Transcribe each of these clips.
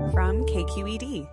from KQED.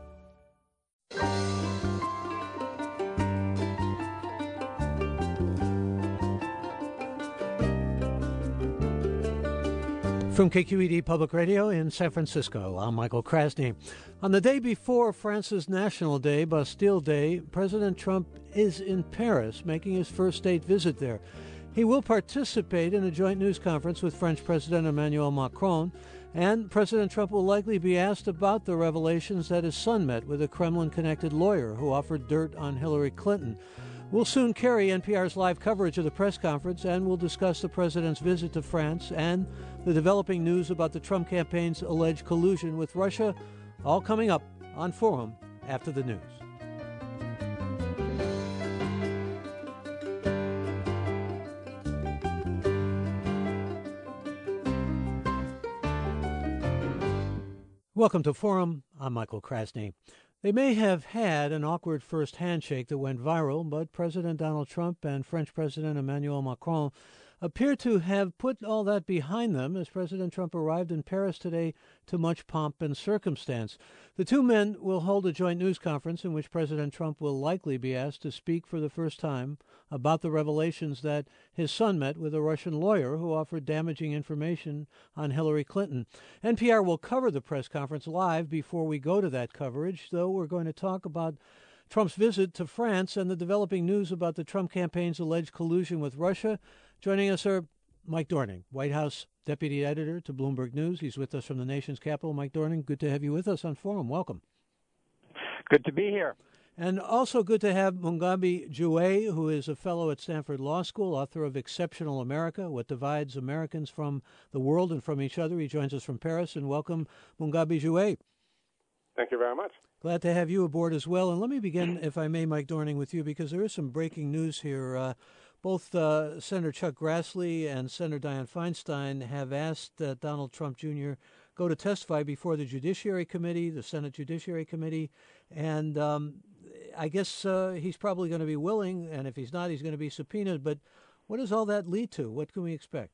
From KQED Public Radio in San Francisco, I'm Michael Krasny. On the day before France's National Day, Bastille Day, President Trump is in Paris, making his first state visit there. He will participate in a joint news conference with French President Emmanuel Macron, and President Trump will likely be asked about the revelations that his son met with a Kremlin-connected lawyer who offered dirt on Hillary Clinton. We'll soon carry NPR's live coverage of the press conference, and we'll discuss the president's visit to France and the developing news about the Trump campaign's alleged collusion with Russia, all coming up on Forum after the news. Welcome to Forum. I'm Michael Krasny. They may have had an awkward first handshake that went viral, but President Donald Trump and French President Emmanuel Macron appear to have put all that behind them as President Trump arrived in Paris today to much pomp and circumstance. The two men will hold a joint news conference in which President Trump will likely be asked to speak for the first time about the revelations that his son met with a Russian lawyer who offered damaging information on Hillary Clinton. NPR will cover the press conference live before we go to that coverage, though we're going to talk about Trump's visit to France and the developing news about the Trump campaign's alleged collusion with Russia. Joining us are Mike Dorning, White House Deputy Editor to Bloomberg News. He's with us from the nation's capital. Mike Dorning, good to have you with us on Forum. Welcome. Good to be here. And also good to have Mugabe Joué, who is a fellow at Stanford Law School, author of Exceptional America, What Divides Americans from the World and from Each Other. He joins us from Paris. And welcome, Mugabe Joué. Thank you very much. Glad to have you aboard as well. And let me begin, if I may, Mike Dorning, with you, because there is some breaking news here. Both Senator Chuck Grassley and Senator Dianne Feinstein have asked that Donald Trump Jr. go to testify before the Judiciary Committee, the Senate Judiciary Committee. And I guess he's probably going to be willing, and if he's not, he's going to be subpoenaed. But what does all that lead to? What can we expect?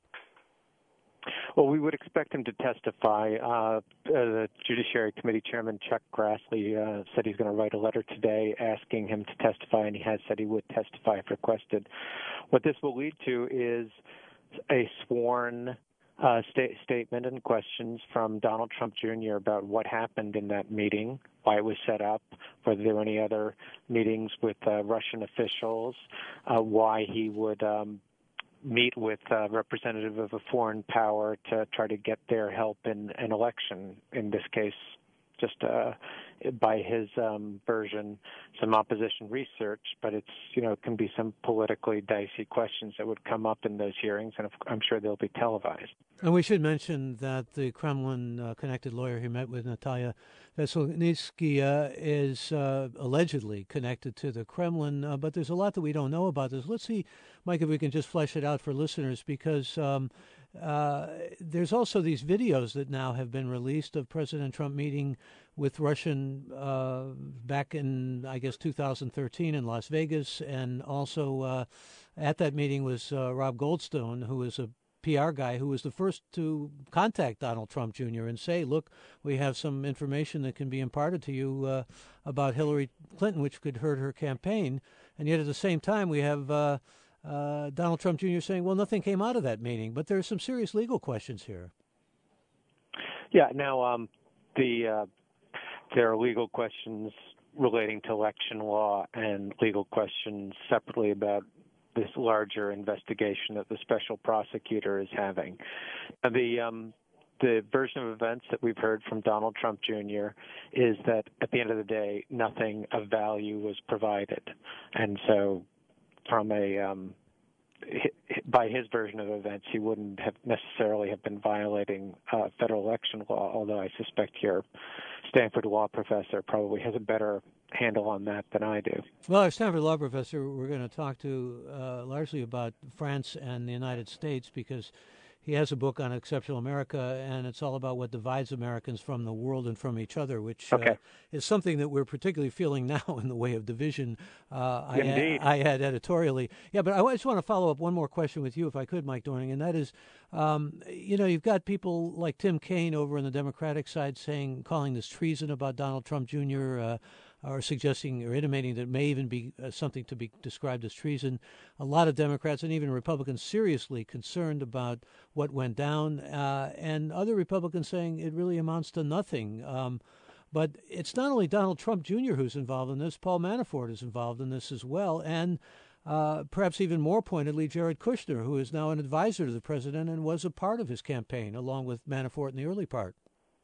Well, we would expect him to testify. The Judiciary Committee Chairman Chuck Grassley said he's going to write a letter today asking him to testify, and he has said he would testify if requested. What this will lead to is a sworn statement and questions from Donald Trump Jr. about what happened in that meeting, why it was set up, whether there were any other meetings with Russian officials, why he would meet with a representative of a foreign power to try to get their help in an election, in this case, just by his version, some opposition research, but it's, it can be some politically dicey questions that would come up in those hearings, and I'm sure they'll be televised. And we should mention that the Kremlin-connected lawyer he met with, Natalia Veselnitskaya, is allegedly connected to the Kremlin, but there's a lot that we don't know about this. Let's see, Mike, if we can just flesh it out for listeners, because there's also these videos that now have been released of President Trump meeting with Russian back in, I guess, 2013 in Las Vegas. And also at that meeting was Rob Goldstone, who is a PR guy who was the first to contact Donald Trump Jr. and say, look, we have some information that can be imparted to you about Hillary Clinton, which could hurt her campaign. And yet at the same time, we have Donald Trump Jr. saying, well, nothing came out of that meeting. But there's some serious legal questions here. Yeah, now there are legal questions relating to election law and legal questions separately about this larger investigation that the special prosecutor is having. The version of events that we've heard from Donald Trump Jr. is that at the end of the day, nothing of value was provided. And so from by his version of events, he wouldn't have necessarily have been violating federal election law, although I suspect your Stanford law professor probably has a better handle on that than I do. Well, our Stanford law professor we're going to talk to largely about France and the United States, because he has a book on Exceptional America, and it's all about what divides Americans from the world and from each other, which is something that we're particularly feeling now in the way of division. Indeed. I had editorially. Yeah, but I just want to follow up one more question with you, if I could, Mike Dorning, and that is, you've got people like Tim Kaine over on the Democratic side calling this treason about Donald Trump Jr., or suggesting or intimating that it may even be something to be described as treason. A lot of Democrats and even Republicans seriously concerned about what went down, and other Republicans saying it really amounts to nothing. But it's not only Donald Trump Jr. who's involved in this. Paul Manafort is involved in this as well, and perhaps even more pointedly, Jared Kushner, who is now an advisor to the president and was a part of his campaign, along with Manafort in the early part.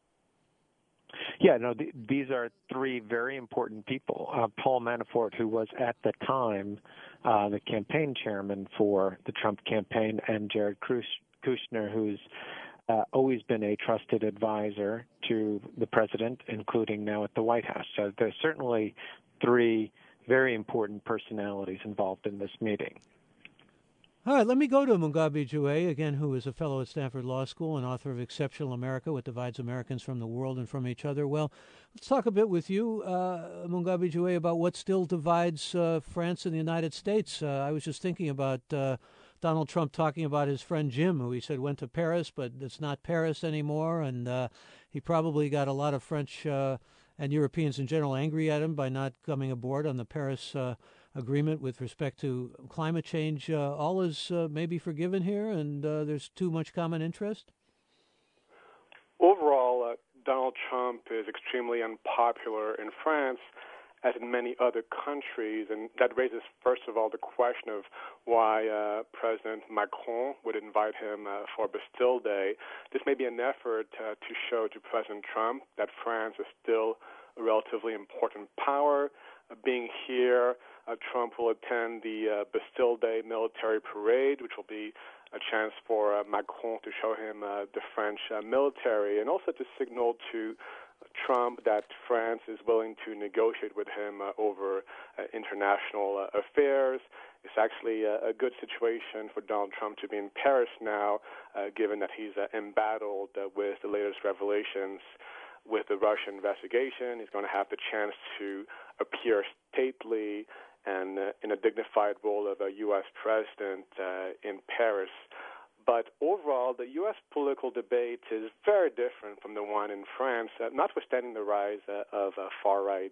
Yeah, no, these are three very important people. Paul Manafort, who was at the time the campaign chairman for the Trump campaign, and Jared Kushner, who's always been a trusted advisor to the president, including now at the White House. So there's certainly three very important personalities involved in this meeting. All right, let me go to Mugabe Jue, again, who is a fellow at Stanford Law School and author of Exceptional America, What Divides Americans from the World and from Each Other. Well, let's talk a bit with you, Mugabe Jue, about what still divides France and the United States. I was just thinking about Donald Trump talking about his friend Jim, who he said went to Paris, but it's not Paris anymore, and he probably got a lot of French and Europeans in general angry at him by not coming aboard on the Paris agreement with respect to climate change. All is maybe forgiven here, and there's too much common interest? Overall, Donald Trump is extremely unpopular in France, as in many other countries, and that raises, first of all, the question of why President Macron would invite him for Bastille Day. This may be an effort to show to President Trump that France is still a relatively important power. Being here, Trump will attend the Bastille Day military parade, which will be a chance for Macron to show him the French military, and also to signal to Trump that France is willing to negotiate with him over international affairs. It's actually a good situation for Donald Trump to be in Paris now, given that he's embattled with the latest revelations with the Russia investigation. He's going to have the chance to appear stately and in a dignified role of a U.S. president in Paris. But overall, the U.S. political debate is very different from the one in France, notwithstanding the rise of far-right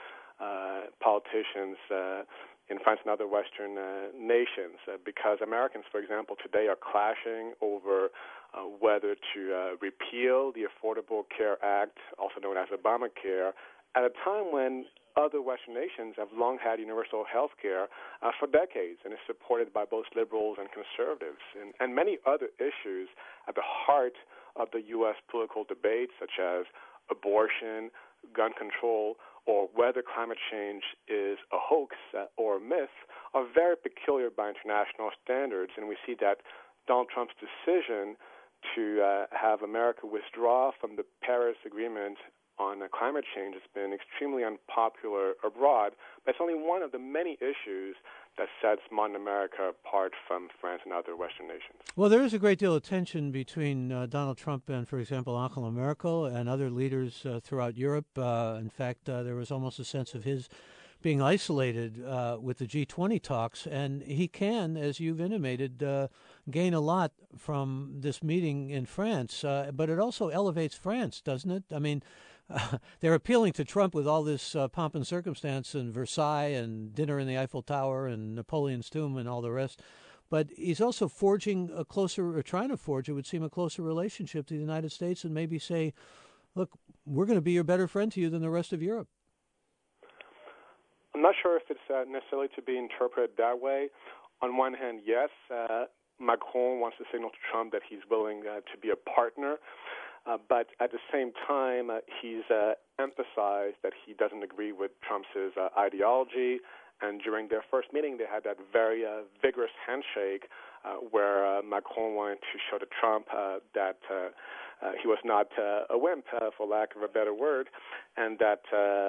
politicians in France and other Western nations, because Americans, for example, today are clashing over whether to repeal the Affordable Care Act, also known as Obamacare, at a time when other Western nations have long had universal health care for decades and is supported by both liberals and conservatives, and many other issues at the heart of the U.S. political debate, such as abortion, gun control, or whether climate change is a hoax or a myth, are very peculiar by international standards. And we see that Donald Trump's decision to have America withdraw from the Paris Agreement on climate change has been extremely unpopular abroad, but it's only one of the many issues that sets modern America apart from France and other Western nations. Well, there is a great deal of tension between Donald Trump and, for example, Angela Merkel and other leaders throughout Europe. In fact, there was almost a sense of his being isolated with the G20 talks, and he can, as you've intimated, gain a lot from this meeting in France, but it also elevates France, doesn't it? I mean, they're appealing to Trump with all this pomp and circumstance and Versailles and dinner in the Eiffel Tower and Napoleon's tomb and all the rest. But he's also forging a closer, or trying to forge, it would seem, a closer relationship to the United States and maybe say, look, we're going to be a better friend to you than the rest of Europe. I'm not sure if it's necessarily to be interpreted that way. On one hand, yes, Macron wants to signal to Trump that he's willing to be a partner. But at the same time, he's emphasized that he doesn't agree with Trump's ideology. And during their first meeting, they had that very vigorous handshake where Macron wanted to show to Trump that he was not a wimp, for lack of a better word, and that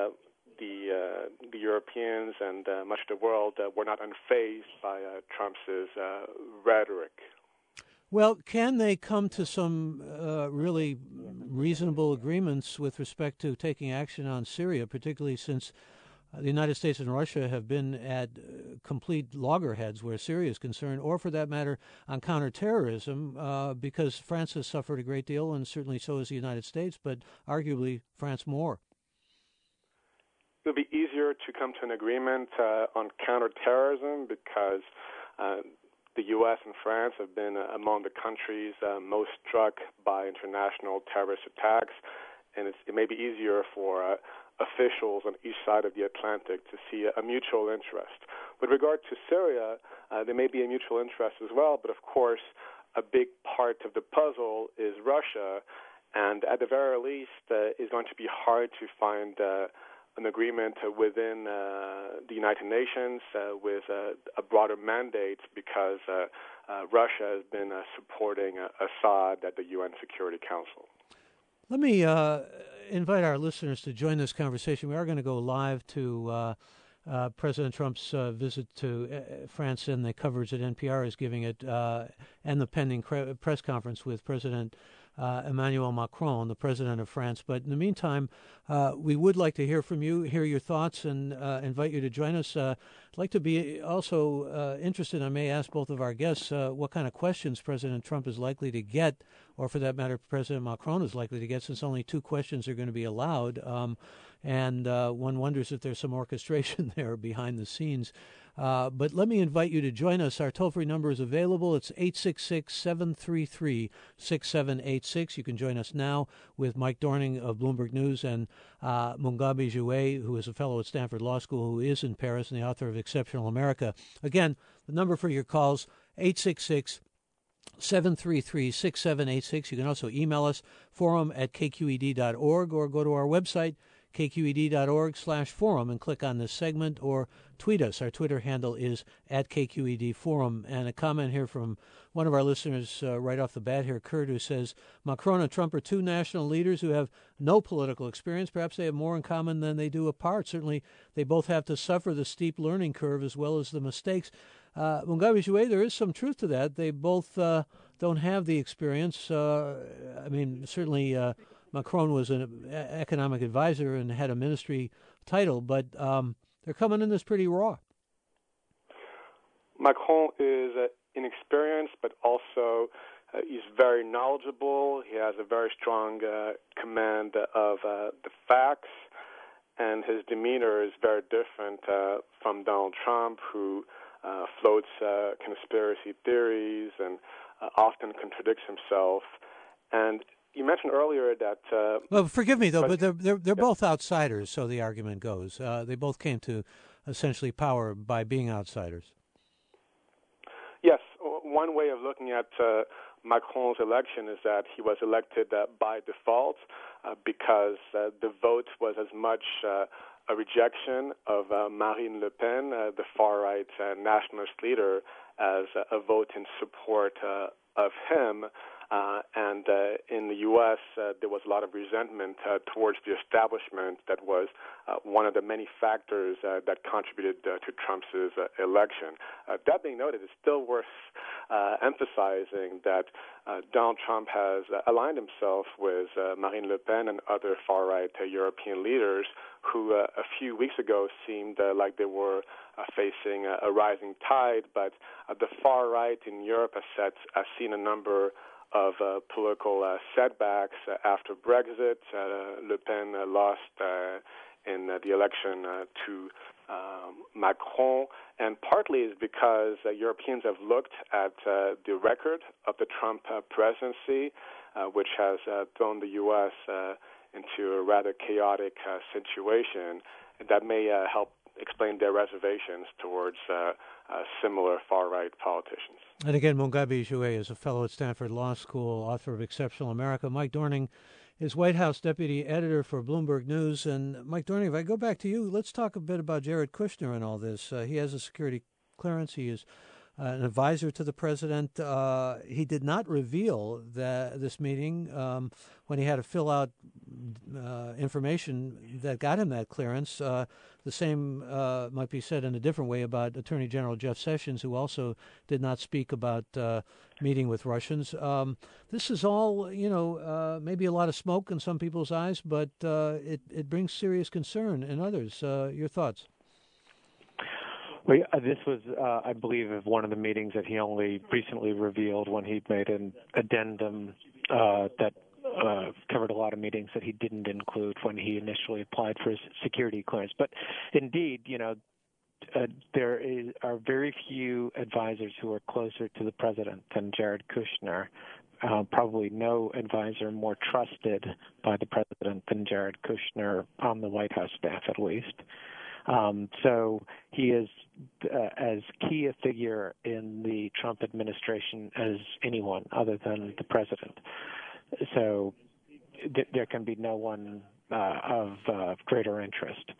the Europeans and much of the world were not unfazed by Trump's rhetoric. Well, can they come to some really reasonable agreements with respect to taking action on Syria, particularly since the United States and Russia have been at complete loggerheads where Syria is concerned, or for that matter, on counterterrorism, because France has suffered a great deal, and certainly so has the United States, but arguably France more. It'll be easier to come to an agreement on counterterrorism because the U.S. and France have been among the countries most struck by international terrorist attacks, and it may be easier for officials on each side of the Atlantic to see a mutual interest. With regard to Syria, there may be a mutual interest as well, but of course, a big part of the puzzle is Russia, and at the very least, it's going to be hard to find an agreement within the United Nations with a broader mandate because Russia has been supporting Assad at the UN Security Council. Let me invite our listeners to join this conversation. We are going to go live to President Trump's visit to France and the coverage that NPR is giving it, and the pending press conference with President Emmanuel Macron, the president of France. But in the meantime, we would like to hear from you, hear your thoughts, and invite you to join us. I'd like to be also interested, I may ask both of our guests, what kind of questions President Trump is likely to get, or for that matter, President Macron is likely to get, since only 2 questions are going to be allowed. And one wonders if there's some orchestration there behind the scenes. But let me invite you to join us. Our toll-free number is available. It's 866-733-6786. You can join us now with Mike Dorning of Bloomberg News and Mugabe Jouet, who is a fellow at Stanford Law School, who is in Paris and the author of Exceptional America. Again, the number for your calls, 866-733-6786. You can also email us, forum@kqed.org, or go to our website, kqed.org/forum, and click on this segment, or tweet us. Our Twitter handle is @KQEDforum. And a comment here from one of our listeners right off the bat here, Kurt, who says, Macron and Trump are 2 national leaders who have no political experience. Perhaps they have more in common than they do apart. Certainly, they both have to suffer the steep learning curve as well as the mistakes. Mugabe Jouet, there is some truth to that. They both don't have the experience. Certainly Macron was an economic advisor and had a ministry title, but they're coming in this pretty raw. Macron is inexperienced, but also he's very knowledgeable. He has a very strong command of the facts, and his demeanor is very different from Donald Trump, who floats conspiracy theories and often contradicts himself. And you mentioned earlier that. Well, forgive me though, but they're both outsiders. So the argument goes, they both came to essentially power by being outsiders. Yes, one way of looking at Macron's election is that he was elected by default because the vote was as much a rejection of Marine Le Pen, the far-right nationalist leader, as a vote in support of him. And in the U.S., there was a lot of resentment towards the establishment that was one of the many factors that contributed to Trump's election. That being noted, it's still worth emphasizing that Donald Trump has aligned himself with Marine Le Pen and other far-right European leaders who a few weeks ago seemed like they were facing a rising tide, but the far right in Europe has seen a number of political setbacks after Brexit. Le Pen lost in the election to Macron, and partly is because Europeans have looked at the record of the Trump presidency, which has thrown the U.S. into a rather chaotic situation. That may help explain their reservations towards similar far-right politicians. And again, Mugabe Jouet is a fellow at Stanford Law School, author of Exceptional America. Mike Dorning is White House deputy editor for Bloomberg News. And Mike Dorning, if I go back to you, let's talk a bit about Jared Kushner and all this. He has a security clearance. He is an advisor to the president. He did not reveal this meeting when he had to fill out information that got him that clearance. The same might be said in a different way about Attorney General Jeff Sessions, who also did not speak about meeting with Russians. This is all, maybe a lot of smoke in some people's eyes, but it brings serious concern in others. Your thoughts? Well, this was, I believe, one of the meetings that he only recently revealed when he made an addendum that covered a lot of meetings that he didn't include when he initially applied for his security clearance. But indeed, there are very few advisors who are closer to the president than Jared Kushner. Probably no advisor more trusted by the president than Jared Kushner on the White House staff, at least. So he is as key a figure in the Trump administration as anyone other than the president. So there can be no one of greater interest.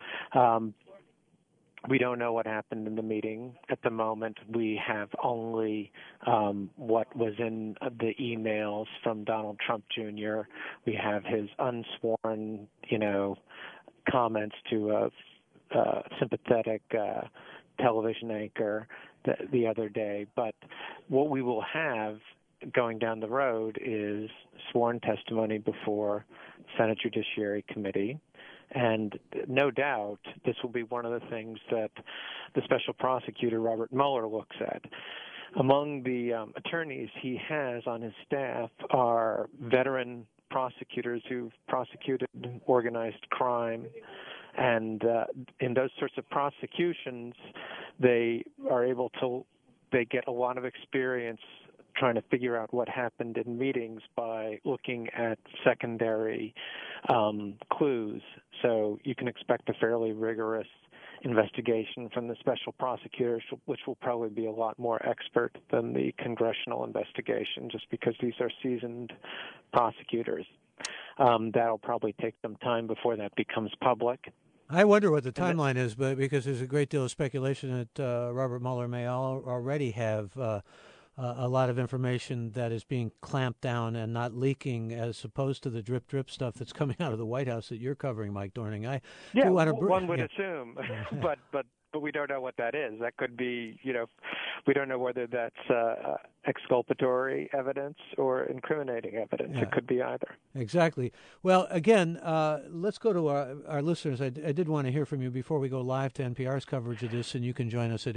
We don't know what happened in the meeting. At the moment, we have only what was in the emails from Donald Trump Jr. We have his unsworn, comments to a sympathetic television anchor the other day. But what we will have going down the road is sworn testimony before Senate Judiciary Committee. And no doubt this will be one of the things that the special prosecutor, Robert Mueller, looks at. Among the attorneys he has on his staff are veteran prosecutors who've prosecuted organized crime. And in those sorts of prosecutions, they get a lot of experience trying to figure out what happened in meetings by looking at secondary clues. So you can expect a fairly rigorous investigation from the special prosecutors, which will probably be a lot more expert than the congressional investigation, just because these are seasoned prosecutors. That'll probably take some time before that becomes public. I wonder what the timeline is, but because there's a great deal of speculation that Robert Mueller may already have a lot of information that is being clamped down and not leaking, as opposed to the drip stuff that's coming out of the White House that you're covering, Mike Dorning. One would assume, but we don't know what that is. That could be, we don't know whether that's exculpatory evidence or incriminating evidence. Yeah. It could be either. Exactly. Well, again, let's go to our listeners. I did want to hear from you before we go live to NPR's coverage of this, and you can join us at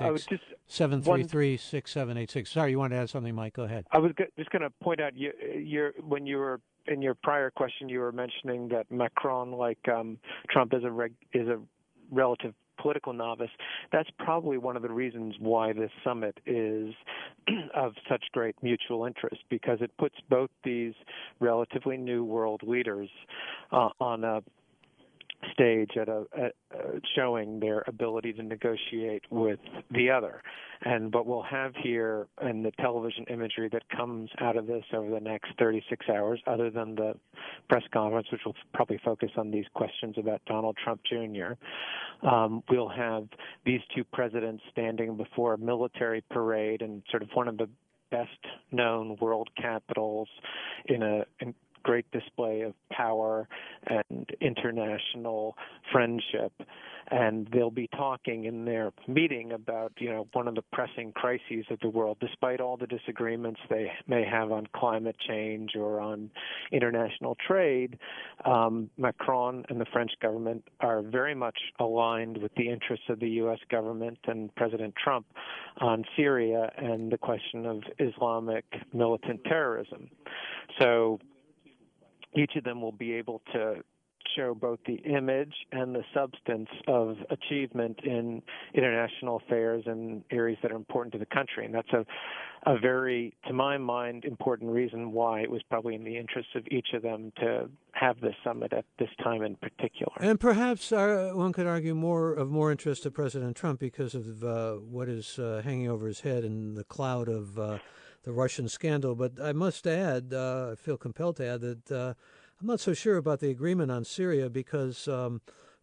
866-733-6786. Sorry, you wanted to add something, Mike? Go ahead. I was just going to point out, when you were in your prior question, you were mentioning that Macron, like Trump, is a relative political novice. That's probably one of the reasons why this summit is of such great mutual interest, because it puts both these relatively new world leaders on a stage at showing their ability to negotiate with the other. And what we'll have here in the television imagery that comes out of this over the next 36 hours, other than the press conference, which will probably focus on these questions about Donald Trump Jr., we'll have these two presidents standing before a military parade in sort of one of the best-known world capitals in a great display of power and international friendship. And they'll be talking in their meeting about, one of the pressing crises of the world. Despite all the disagreements they may have on climate change or on international trade, Macron and the French government are very much aligned with the interests of the U.S. government and President Trump on Syria and the question of Islamic militant terrorism. So each of them will be able to show both the image and the substance of achievement in international affairs and areas that are important to the country. And that's a very, to my mind, important reason why it was probably in the interest of each of them to have this summit at this time in particular. And perhaps one could argue more interest to President Trump because of what is hanging over his head in the cloud of the Russian scandal. But I must add, I feel compelled to add that I'm not so sure about the agreement on Syria because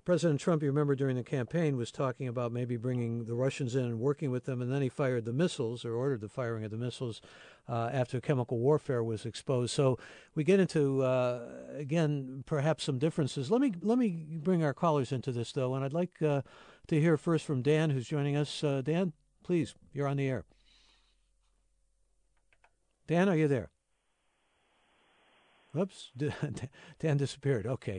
President Trump, you remember during the campaign, was talking about maybe bringing the Russians in and working with them, and then he fired the missiles or ordered the firing of the missiles after chemical warfare was exposed. So we get into, again, perhaps some differences. Let me bring our callers into this, though, and I'd like to hear first from Dan, who's joining us. Dan, please, you're on the air. Dan, are you there? Oops, Dan disappeared. Okay.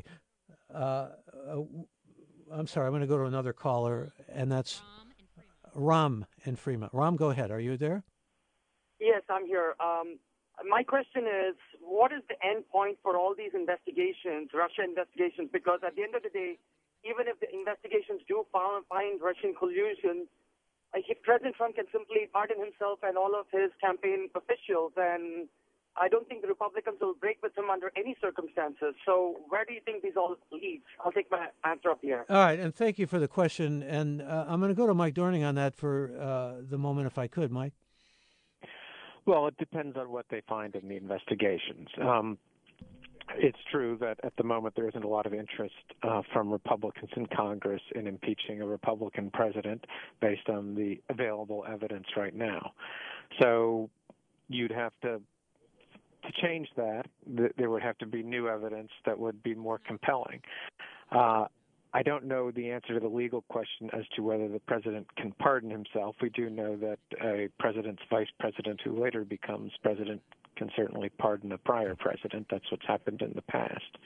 I'm sorry, I'm going to go to another caller, and that's Ram in Fremont. Ram, go ahead. Are you there? Yes, I'm here. My question is, what is the end point for all these investigations, Russia investigations? Because at the end of the day, even if the investigations do find Russian collusion, President Trump can simply pardon himself and all of his campaign officials, and I don't think the Republicans will break with him under any circumstances. So where do you think these all leads? I'll take my answer up here. All right, and thank you for the question. And I'm going to go to Mike Dorning on that for the moment, if I could, Mike. Well, it depends on what they find in the investigations. It's true that at the moment there isn't a lot of interest from Republicans in Congress in impeaching a Republican president based on the available evidence right now. So you'd have to change that. There would have to be new evidence that would be more compelling. I don't know the answer to the legal question as to whether the president can pardon himself. We do know that a president's vice president who later becomes president can certainly pardon a prior president. That's what's happened in the past.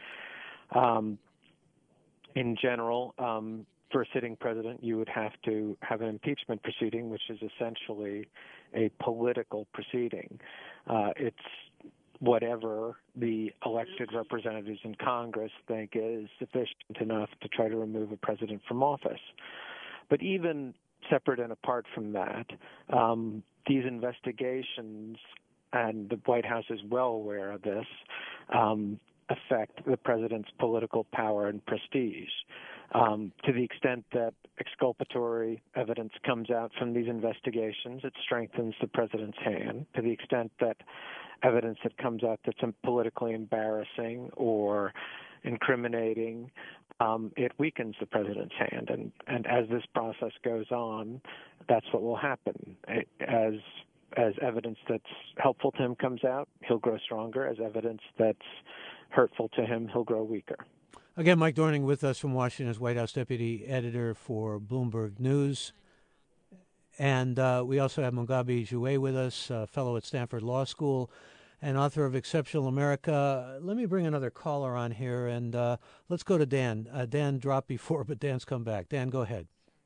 In general, for a sitting president, you would have to have an impeachment proceeding, which is essentially a political proceeding. It's whatever the elected representatives in Congress think is sufficient enough to try to remove a president from office. But even separate and apart from that, these investigations, and the White House is well aware of this, affect the president's political power and prestige. To the extent that exculpatory evidence comes out from these investigations, it strengthens the president's hand. To the extent that evidence that comes out that's politically embarrassing or incriminating, it weakens the president's hand. And as this process goes on, that's what will happen. As evidence that's helpful to him comes out, he'll grow stronger. As evidence that's hurtful to him, he'll grow weaker. Again, Mike Dorning with us from Washington as White House Deputy Editor for Bloomberg News. And we also have Mugabe Jouet with us, fellow at Stanford Law School and author of Exceptional America. Let me bring another caller on here, and let's go to Dan. Dan dropped before, but Dan's come back. Dan, go ahead.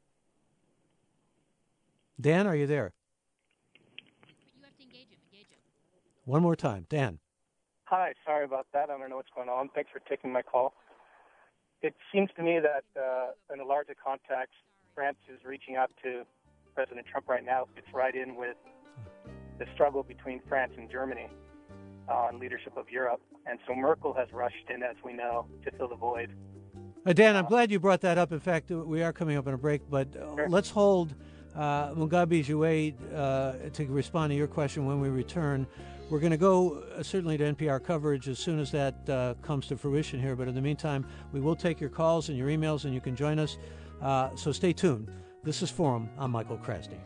Dan, are you there? You have to engage him. One more time. Dan. Hi, sorry about that. I don't know what's going on. Thanks for taking my call. It seems to me that in a larger context, France is reaching out to President Trump right now. Fits right in with the struggle between France and Germany on leadership of Europe. And so Merkel has rushed in, as we know, to fill the void. Dan, I'm glad you brought that up. In fact, we are coming up on a break, but Sure. Let's hold Mugabe Jouet to respond to your question when we return. We're going to go certainly to NPR coverage as soon as that comes to fruition here. But in the meantime, we will take your calls and your emails, and you can join us. So stay tuned. This is Forum. I'm Michael Krasny.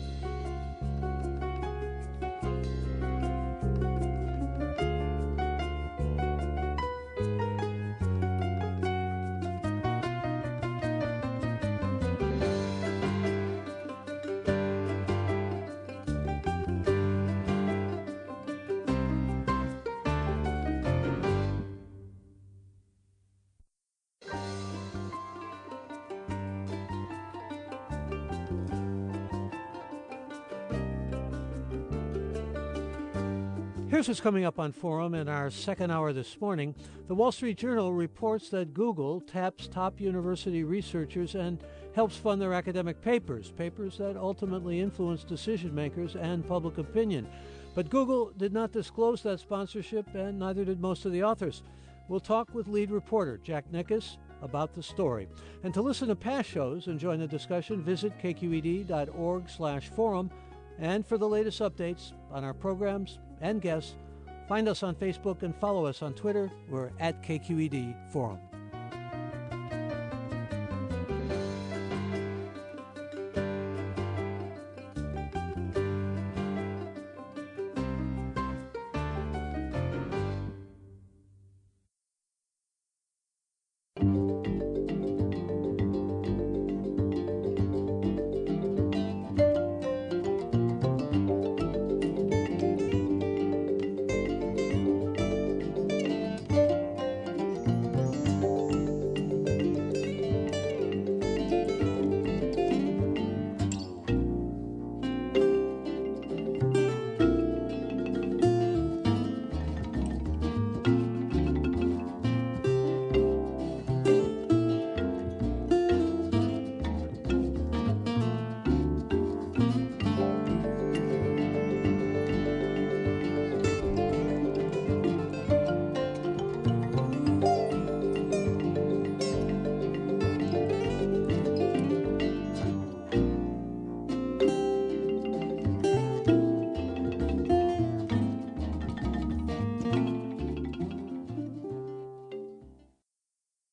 Here's what's coming up on Forum in our second hour this morning. The Wall Street Journal reports that Google taps top university researchers and helps fund their academic papers that ultimately influence decision makers and public opinion. But Google did not disclose that sponsorship, and neither did most of the authors. We'll talk with lead reporter Jack Nickus about the story. And to listen to past shows and join the discussion, visit kqed.org/forum. And for the latest updates on our programs and guests, find us on Facebook and follow us on Twitter. We're at KQED Forum.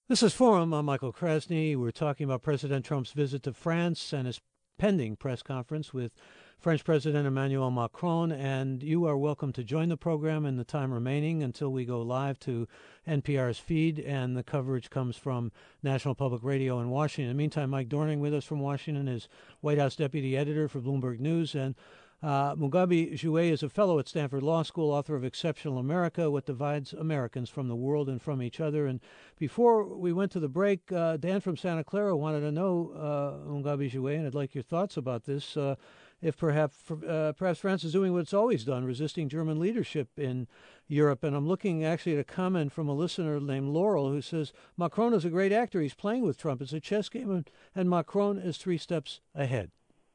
This is Forum. I'm Michael Krasny. We're talking about President Trump's visit to France and his pending press conference with French President Emmanuel Macron. And you are welcome to join the program in the time remaining until we go live to NPR's feed, and the coverage comes from National Public Radio in Washington. In the meantime, Mike Dorning with us from Washington is White House Deputy Editor for Bloomberg News, and Mugabe Jouet is a fellow at Stanford Law School, author of Exceptional America, What Divides Americans from the World and from Each Other. And before we went to the break, Dan from Santa Clara wanted to know, Mugabe Jouet, and I'd like your thoughts about this, if perhaps France is doing what it's always done, resisting German leadership in Europe. And I'm looking actually at a comment from a listener named Laurel who says, Macron is a great actor. He's playing with Trump. It's a chess game, and Macron is 3 steps ahead.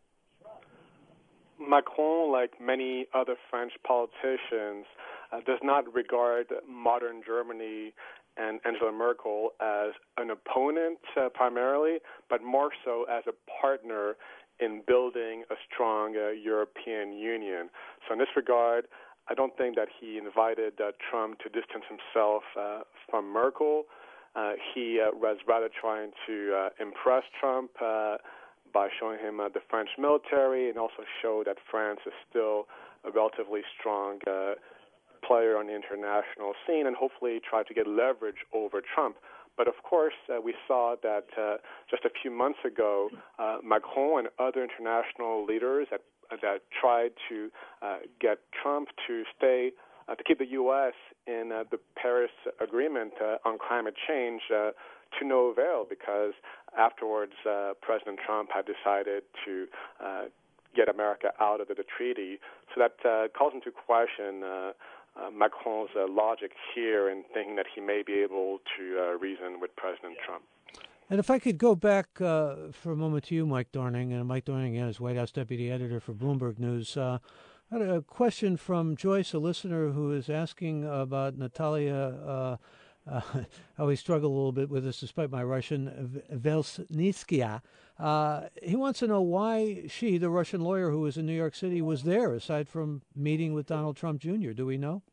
Macron, like many other French politicians, does not regard modern Germany and Angela Merkel as an opponent primarily, but more so as a partner in building a strong European Union. So in this regard, I don't think that he invited Trump to distance himself from Merkel. He was rather trying to impress Trump by showing him the French military, and also show that France is still a relatively strong player on the international scene, and hopefully try to get leverage over Trump. But of course, we saw that just a few months ago, Macron and other international leaders that tried to get Trump to stay, to keep the U.S. in the Paris Agreement on climate change to no avail, because afterwards President Trump had decided to get America out of the treaty. So that calls into question Macron's logic here in thinking that he may be able to reason with President Trump. And if I could go back for a moment to you, Mike Dorning, and Mike Dorning again is White House Deputy Editor for Bloomberg News. I had a question from Joyce, a listener who is asking about Natalia. I always struggle a little bit with this, despite my Russian, Velznitskaya. He wants to know why she, the Russian lawyer who was in New York City, was there, aside from meeting with Donald Trump Jr. Do we know?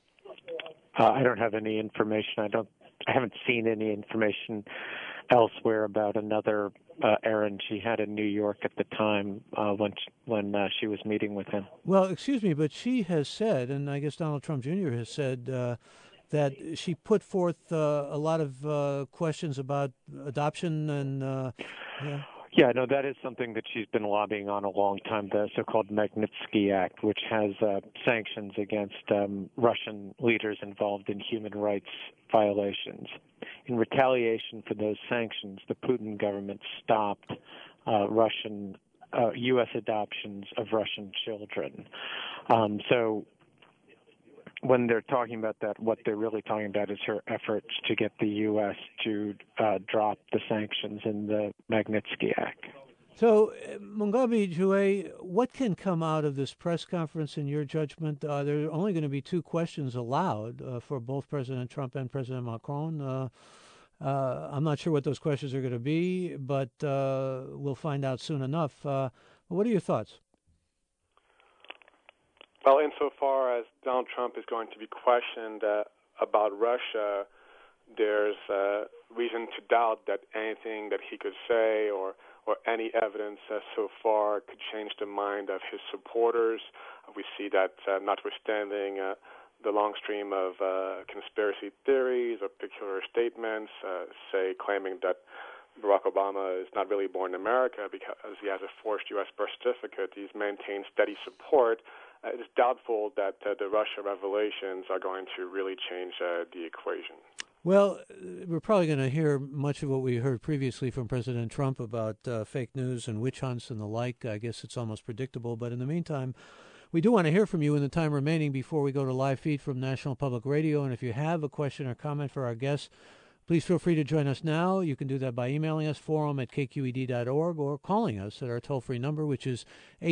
I don't have any information. I haven't seen any information elsewhere about another errand she had in New York at the time when she was meeting with him. Well, excuse me, but she has said, and I guess Donald Trump Jr. has said, that she put forth a lot of questions about adoption and Yeah, no, that is something that she's been lobbying on a long time, the so-called Magnitsky Act, which has sanctions against Russian leaders involved in human rights violations. In retaliation for those sanctions, the Putin government stopped U.S. adoptions of Russian children. So when they're talking about that, what they're really talking about is her efforts to get the U.S. to drop the sanctions in the Magnitsky Act. So, Mugabe Jouet, what can come out of this press conference in your judgment? There are only going to be 2 questions allowed for both President Trump and President Macron. I'm not sure what those questions are going to be, but we'll find out soon enough. What are your thoughts? Well, insofar as Donald Trump is going to be questioned about Russia, there's reason to doubt that anything that he could say or any evidence so far could change the mind of his supporters. We see that notwithstanding the long stream of conspiracy theories or peculiar statements, say claiming that Barack Obama is not really born in America because he has a forged U.S. birth certificate, he's maintained steady support. It's doubtful that the Russia revelations are going to really change the equation. Well, we're probably going to hear much of what we heard previously from President Trump about fake news and witch hunts and the like. I guess it's almost predictable. But in the meantime, we do want to hear from you in the time remaining before we go to live feed from National Public Radio. And if you have a question or comment for our guests, please feel free to join us now. You can do that by emailing us, forum@kqed.org, or calling us at our toll-free number, which is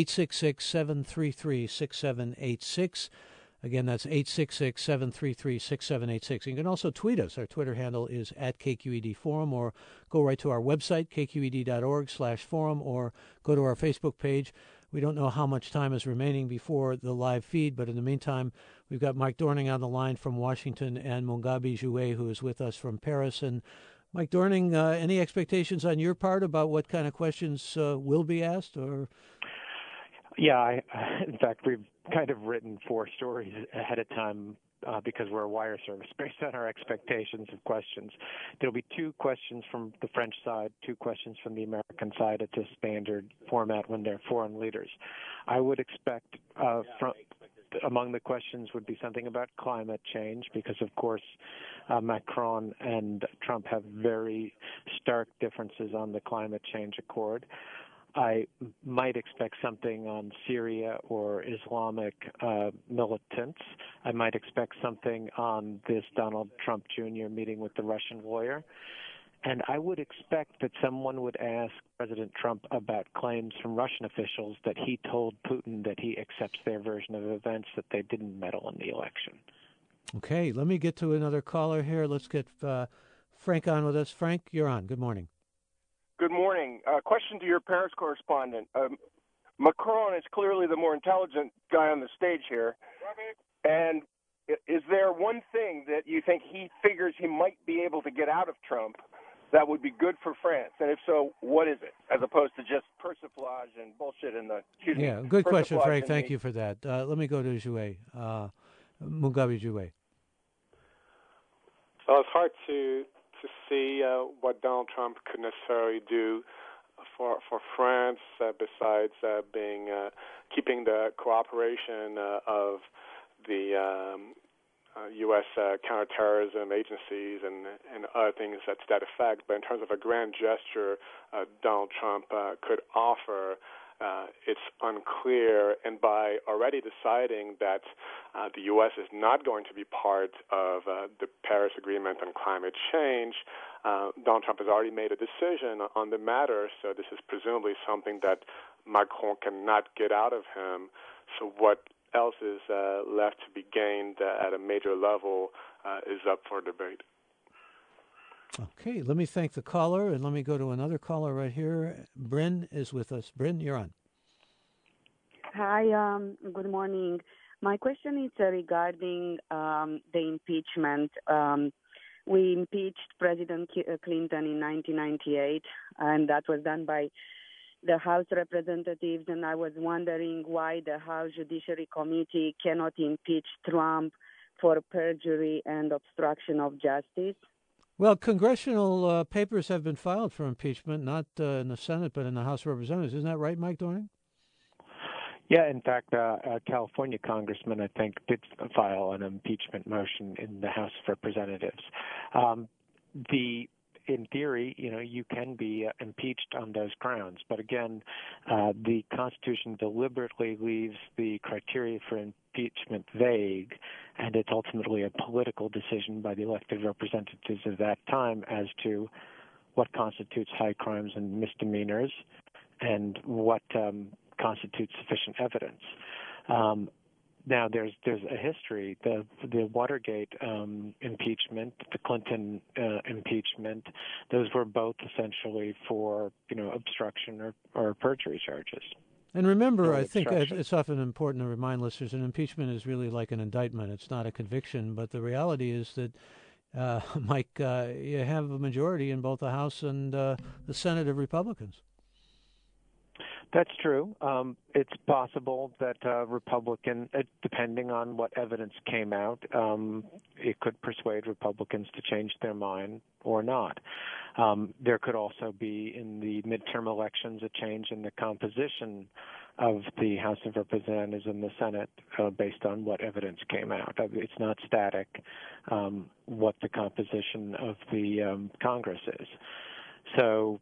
866-733-6786. Again, that's 866-733-6786. You can also tweet us. Our Twitter handle is @KQEDForum, or go right to our website, kqed.org/forum, or go to our Facebook page. We don't know how much time is remaining before the live feed, but in the meantime, we've got Mike Dorning on the line from Washington and Mugabe Jouet, who is with us from Paris. And Mike Dorning, any expectations on your part about what kind of questions will be asked? Or Yeah, in fact, we've kind of written 4 stories ahead of time because we're a wire service based on our expectations of questions. There'll be 2 questions from the French side, 2 questions from the American side. It's a standard format when they're foreign leaders. I would expect among the questions would be something about climate change because, of course, Macron and Trump have very stark differences on the climate change accord. I might expect something on Syria or Islamic militants. I might expect something on this Donald Trump Jr. meeting with the Russian lawyer. And I would expect that someone would ask President Trump about claims from Russian officials that he told Putin that he accepts their version of events, that they didn't meddle in the election. Okay, let me get to another caller here. Let's get Frank on with us. Frank, you're on. Good morning. Good morning. Question to your Paris correspondent. Macron is clearly the more intelligent guy on the stage here. And is there one thing that you think he figures he might be able to get out of Trump that would be good for France? And if so, what is it, as opposed to just persiflage and bullshit in the... Yeah, good question, Frank. Thank you for that. Let me go to Jouet, Mugabe Jouet. Well, it's hard to see what Donald Trump could necessarily do for France besides keeping the cooperation of the U.S. counterterrorism agencies and other things to that effect. But in terms of a grand gesture Donald Trump could offer, it's unclear. And by already deciding that the U.S. is not going to be part of the Paris Agreement on climate change, Donald Trump has already made a decision on the matter, so this is presumably something that Macron cannot get out of him. So what else is left to be gained at a major level is up for debate. Okay, let me thank the caller, and let me go to another caller right here. Bryn is with us. Bryn, you're on. Hi, good morning. My question is regarding the impeachment. We impeached President Clinton in 1998, and that was done by the House Representatives, and I was wondering why the House Judiciary Committee cannot impeach Trump for perjury and obstruction of justice. Well, congressional papers have been filed for impeachment, not in the Senate, but in the House of Representatives. Isn't that right, Mike Dorning? Yeah, in fact, a California congressman, I think, did file an impeachment motion in the House of Representatives. In theory, you can be impeached on those grounds. But again, the Constitution deliberately leaves the criteria for impeachment vague, and it's ultimately a political decision by the elected representatives of that time as to what constitutes high crimes and misdemeanors and what constitutes sufficient evidence. Now, there's a history. The Watergate impeachment, the Clinton impeachment, those were both essentially for obstruction or perjury charges. And remember, I think it's often important to remind listeners an impeachment is really like an indictment. It's not a conviction, but the reality is that, Mike, you have a majority in both the House and the Senate of Republicans. That's true. It's possible that Republican, depending on what evidence came out, it could persuade Republicans to change their mind or not. There could also be, in the midterm elections, a change in the composition of the House of Representatives and the Senate based on what evidence came out. It's not static what the composition of the Congress is. So,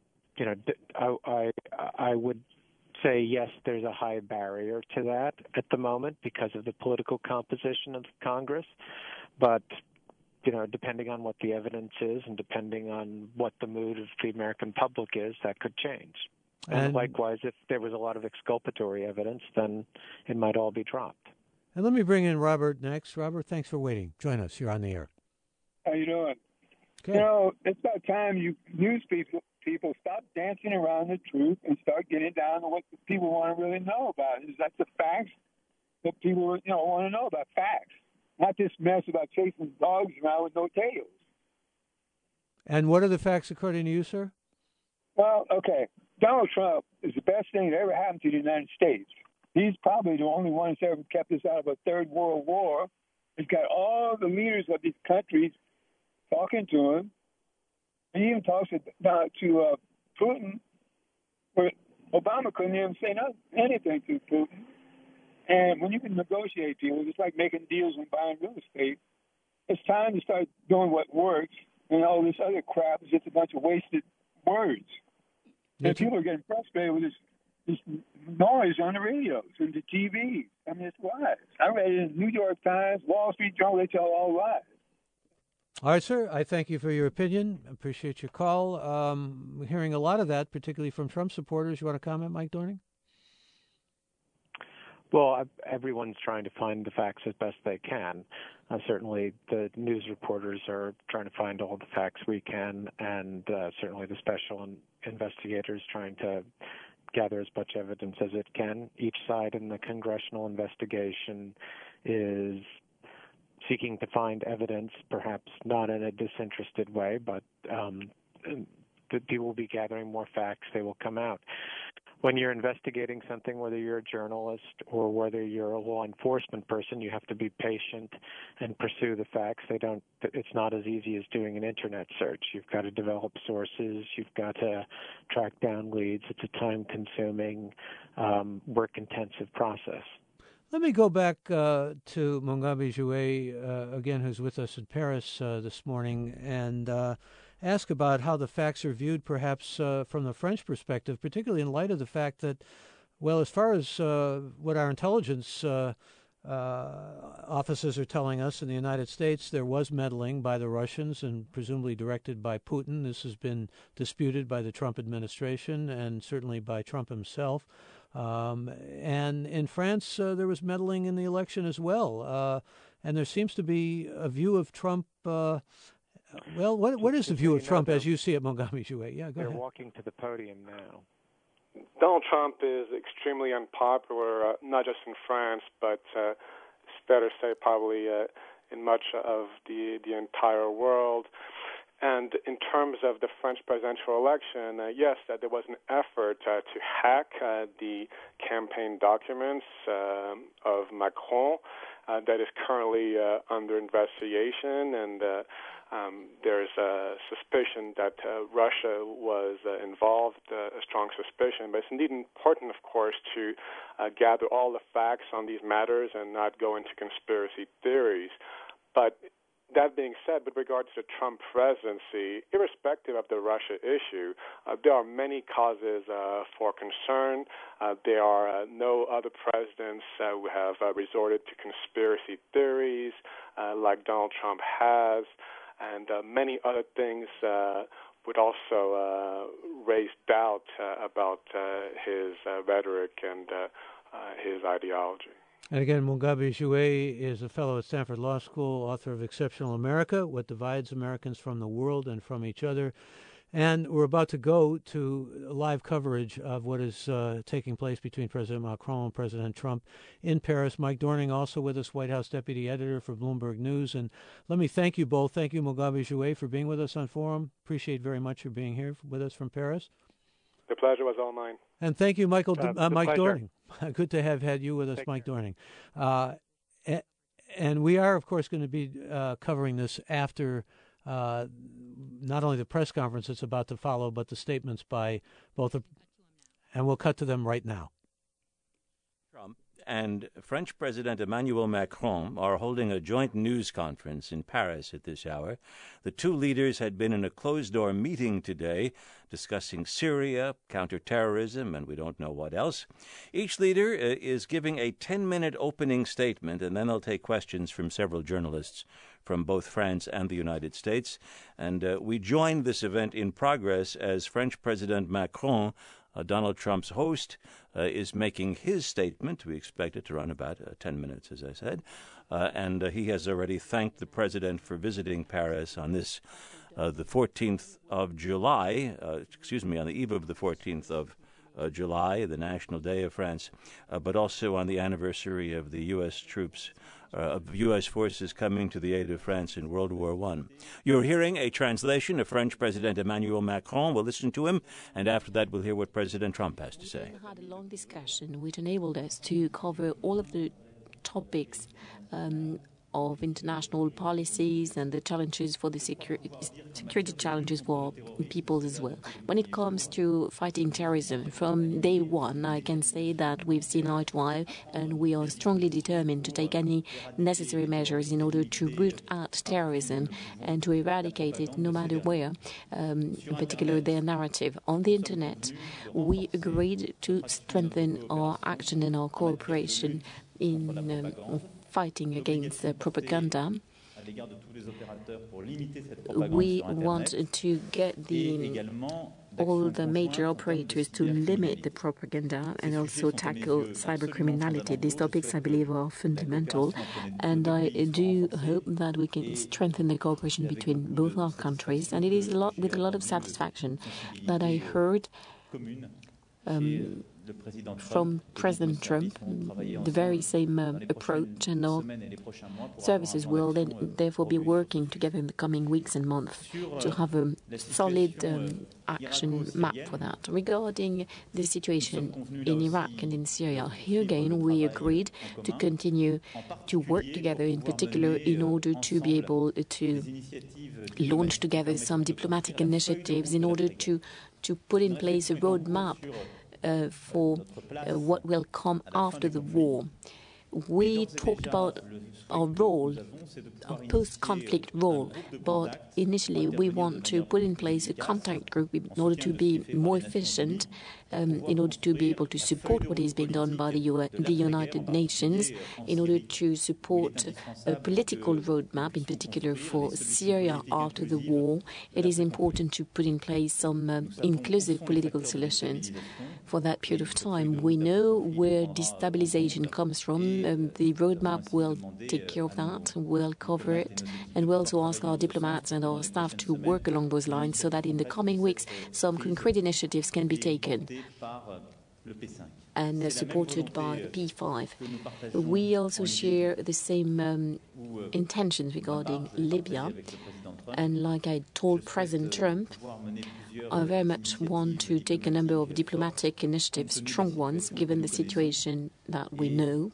I would say, yes, there's a high barrier to that at the moment because of the political composition of Congress. But, depending on what the evidence is and depending on what the mood of the American public is, that could change. And likewise, if there was a lot of exculpatory evidence, then it might all be dropped. And let me bring in Robert next. Robert, thanks for waiting. Join us. You're on the air. How you doing? Okay. It's about time you news people stop dancing around the truth and start getting down to what the people want to really know about. Is that the facts that people want to know about? Facts, not this mess about chasing dogs around with no tails. And what are the facts according to you, sir? Well, okay. Donald Trump is the best thing that ever happened to the United States. He's probably the only one that's ever kept us out of a third world war. He's got all the leaders of these countries talking to him. He even talks to Putin, where Obama couldn't even say anything to Putin. And when you can negotiate deals, it's like making deals and buying real estate. It's time to start doing what works, and all this other crap is just a bunch of wasted words. And people are getting frustrated with this noise on the radios and the TV. I mean, it's lies. I read it in the New York Times, Wall Street Journal. They tell all lies. All right, sir. I thank you for your opinion. Appreciate your call. We're hearing a lot of that, particularly from Trump supporters. You want to comment, Mike Dorning? Well, everyone's trying to find the facts as best they can. Certainly, the news reporters are trying to find all the facts we can, and certainly the special investigators trying to gather as much evidence as it can. Each side in the congressional investigation is seeking to find evidence, perhaps not in a disinterested way, but people will be gathering more facts. They will come out. When you're investigating something, whether you're a journalist or whether you're a law enforcement person, you have to be patient and pursue the facts. It's not as easy as doing an internet search. You've got to develop sources. You've got to track down leads. It's a time-consuming, work-intensive process. Let me go back to Mongambi Jouet, again, who's with us in Paris this morning, and ask about how the facts are viewed, perhaps from the French perspective, particularly in light of the fact that, well, as far as what our intelligence offices are telling us in the United States, there was meddling by the Russians and presumably directed by Putin. This has been disputed by the Trump administration and certainly by Trump himself. And in France, there was meddling in the election as well. And there seems to be a view of Trump. Well, what is the view of Trump as you see it, Mongambi Jouet? Yeah, go ahead. They're walking to the podium now. Donald Trump is extremely unpopular, not just in France, but it's fair to say probably in much of the entire world. And in terms of the French presidential election, yes, there was an effort to hack the campaign documents of Macron that is currently under investigation, and there's a suspicion that Russia was involved, a strong suspicion. But it's indeed important, of course, to gather all the facts on these matters and not go into conspiracy theories. But that being said, with regard to the Trump presidency, irrespective of the Russia issue, there are many causes for concern. There are no other presidents who have resorted to conspiracy theories like Donald Trump has, and many other things would also raise doubt about his rhetoric and his ideology. And again, Mongambi Jouet is a fellow at Stanford Law School, author of Exceptional America, What Divides Americans from the World and from Each Other. And we're about to go to live coverage of what is taking place between President Macron and President Trump in Paris. Mike Dorning, also with us, White House Deputy Editor for Bloomberg News. And let me thank you both. Thank you, Mongambi Jouet, for being with us on Forum. Appreciate very much your being here with us from Paris. The pleasure was all mine. And thank you, Mike Dorning. Good to have had you with us, Take Mike care. Dorning. And we are, of course, going to be covering this after not only the press conference that's about to follow, but the statements by both and we'll cut to them right now. Trump and French President Emmanuel Macron are holding a joint news conference in Paris at this hour. The two leaders had been in a closed-door meeting today discussing Syria, counterterrorism, and we don't know what else. Each leader is giving a 10-minute opening statement, and then they'll take questions from several journalists from both France and the United States. And we join this event in progress as French President Macron, Donald Trump's host, is making his statement. We expect it to run about 10 minutes, as I said. And he has already thanked the president for visiting Paris on this, the 14th of July, on the eve of the 14th of July, the National Day of France, but also on the anniversary of the U.S. troops, of U.S. forces coming to the aid of France in World War I. You're hearing a translation of French President Emmanuel Macron. We'll listen to him, and after that we'll hear what President Trump has to say. We had a long discussion which enabled us to cover all of the topics of international policies and the challenges for the security challenges for people as well. When it comes to fighting terrorism, from day one, I can say that we've seen eye to eye, and we are strongly determined to take any necessary measures in order to root out terrorism and to eradicate it no matter where, in particular their narrative. On the Internet, we agreed to strengthen our action and our cooperation in fighting against propaganda. We want to get all the major operators to limit the propaganda and also tackle cybercriminality. These topics, I believe, are fundamental, and I do hope that we can strengthen the cooperation between both our countries. And it is with a lot of satisfaction that I heard from President Trump the very same approach, and our services will then therefore be working together in the coming weeks and months to have a solid action map for that. Regarding the situation in Iraq and in Syria, here again we agreed to continue to work together, in particular in order to be able to launch together some diplomatic initiatives in order to put in place a roadmap for what will come after the war. We talked about our role, our post-conflict role, but initially we want to put in place a contact group in order to be more efficient, in order to be able to support what is being done by the United Nations, in order to support a political roadmap, in particular for Syria after the war. It is important to put in place some inclusive political solutions for that period of time. We know where destabilization comes from. The roadmap will take care of that, will cover it, and we'll also ask our diplomats and our staff to work along those lines so that in the coming weeks some concrete initiatives can be taken and supported by the P5. We also share the same intentions regarding Libya, and like I told President Trump, I very much want to take a number of diplomatic initiatives, strong ones, given the situation that we know,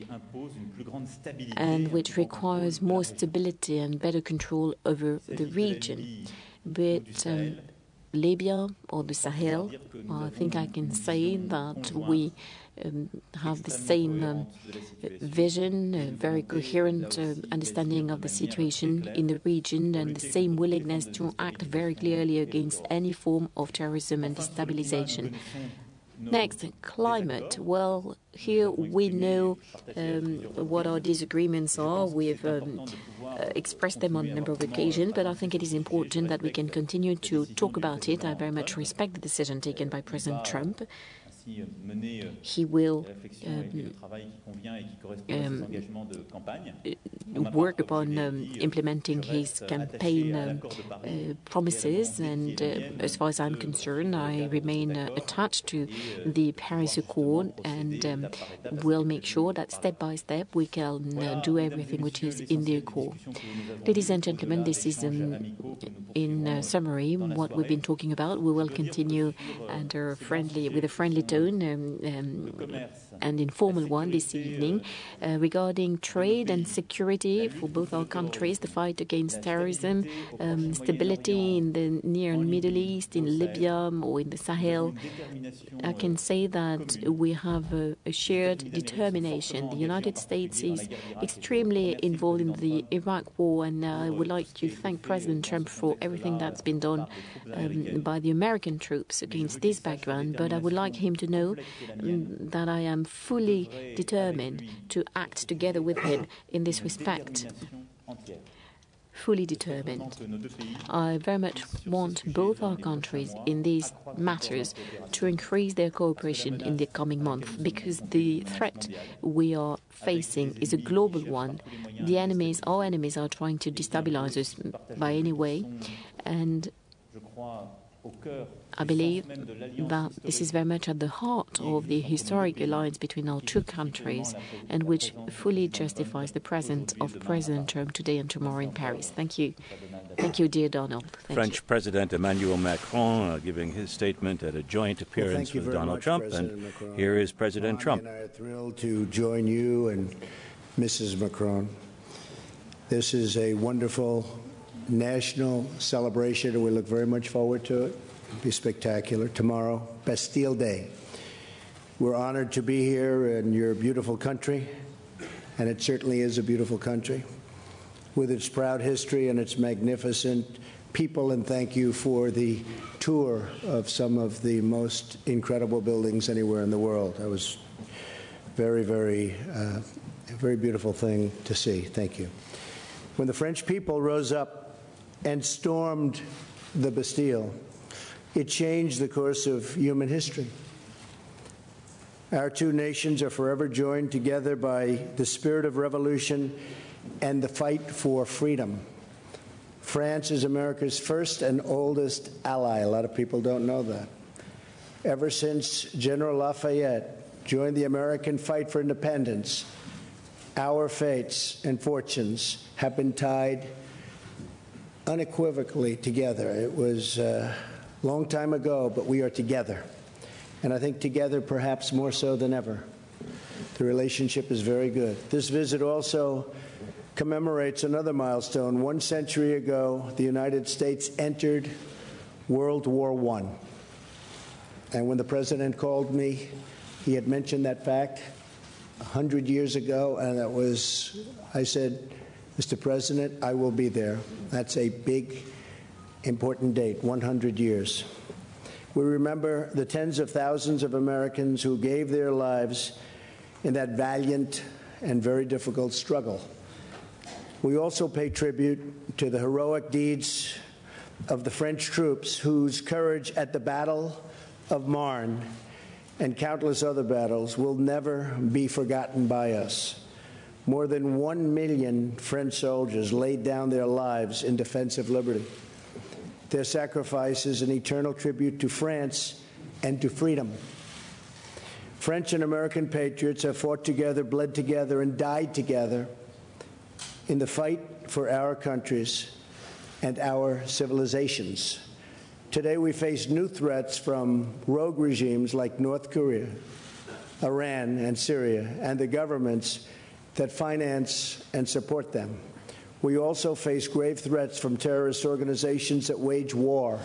and which requires more stability and better control over the region. But Libya or the Sahel, I think I can say that we have the same vision, a very coherent understanding of the situation in the region, and the same willingness to act very clearly against any form of terrorism and destabilization. Next, climate. Well, here we know what our disagreements are. We've expressed them on a number of occasions, but I think it is important that we can continue to talk about it. I very much respect the decision taken by President Trump. He will work upon implementing his campaign promises, and as far as I'm concerned, I remain attached to the Paris Accord, and will make sure that step by step we can do everything which is in the Accord. Ladies and gentlemen, this is in summary what we've been talking about. We will continue with a friendly tone and informal one this evening regarding trade and security for both our countries, the fight against terrorism, stability in the Near and Middle East, in Libya or in the Sahel. I can say that we have a shared determination. The United States is extremely involved in the Iraq war, and I would like to thank President Trump for everything that's been done by the American troops against this background, but I would like him to know that I am fully determined to act together with him in this respect. Fully determined. I very much want both our countries in these matters to increase their cooperation in the coming month, because the threat we are facing is a global one. Our enemies are trying to destabilize us by any way, and I believe that this is very much at the heart of the historic alliance between our two countries and which fully justifies the presence of President Trump today and tomorrow in Paris. Thank you. Thank you, dear Donald. French President Emmanuel Macron giving his statement at a joint appearance with Donald Trump. And here is President Trump. And I are thrilled to join you and Mrs. Macron. This is a wonderful national celebration, and we look very much forward to it. It'll be spectacular. Tomorrow, Bastille Day. We're honored to be here in your beautiful country, and it certainly is a beautiful country, with its proud history and its magnificent people, and thank you for the tour of some of the most incredible buildings anywhere in the world. That was very, very, a very beautiful thing to see. Thank you. When the French people rose up and stormed the Bastille, it changed the course of human history. Our two nations are forever joined together by the spirit of revolution and the fight for freedom. France is America's first and oldest ally. A lot of people don't know that. Ever since General Lafayette joined the American fight for independence, our fates and fortunes have been tied unequivocally together. It was a long time ago, but we are together. And I think together perhaps more so than ever. The relationship is very good. This visit also commemorates another milestone. 1 century ago, the United States entered World War I. And when the president called me, he had mentioned that fact 100 years ago, and that was, I said, Mr. President, I will be there. That's a big, important date, 100 years. We remember the tens of thousands of Americans who gave their lives in that valiant and very difficult struggle. We also pay tribute to the heroic deeds of the French troops whose courage at the Battle of Marne and countless other battles will never be forgotten by us. More than 1 million French soldiers laid down their lives in defense of liberty. Their sacrifice is an eternal tribute to France and to freedom. French and American patriots have fought together, bled together, and died together in the fight for our countries and our civilizations. Today we face new threats from rogue regimes like North Korea, Iran, and Syria, and the governments that finance and support them. We also face grave threats from terrorist organizations that wage war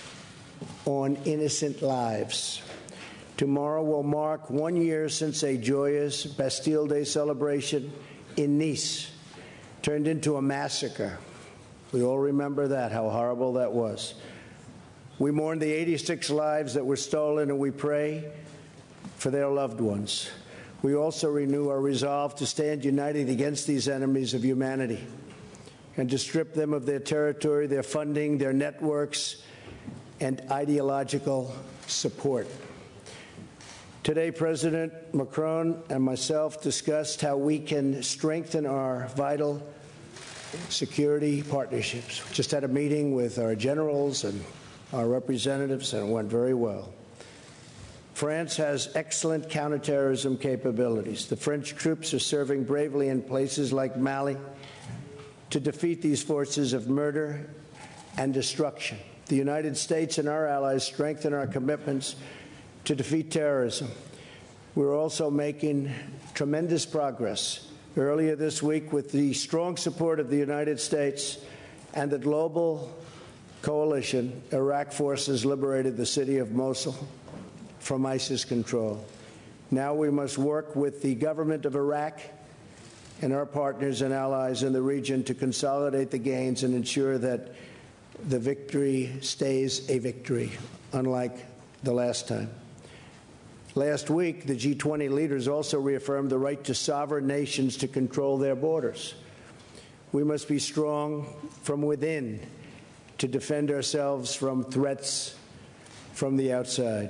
on innocent lives. Tomorrow will mark 1 year since a joyous Bastille Day celebration in Nice turned into a massacre. We all remember that, how horrible that was. We mourn the 86 lives that were stolen, and we pray for their loved ones. We also renew our resolve to stand united against these enemies of humanity and to strip them of their territory, their funding, their networks, and ideological support. Today, President Macron and myself discussed how we can strengthen our vital security partnerships. We just had a meeting with our generals and our representatives, and it went very well. France has excellent counterterrorism capabilities. The French troops are serving bravely in places like Mali to defeat these forces of murder and destruction. The United States and our allies strengthen our commitments to defeat terrorism. We're also making tremendous progress. Earlier this week, with the strong support of the United States and the global coalition, Iraq forces liberated the city of Mosul from ISIS control. Now we must work with the government of Iraq and our partners and allies in the region to consolidate the gains and ensure that the victory stays a victory, unlike the last time. Last week, the G20 leaders also reaffirmed the right to sovereign nations to control their borders. We must be strong from within to defend ourselves from threats from the outside.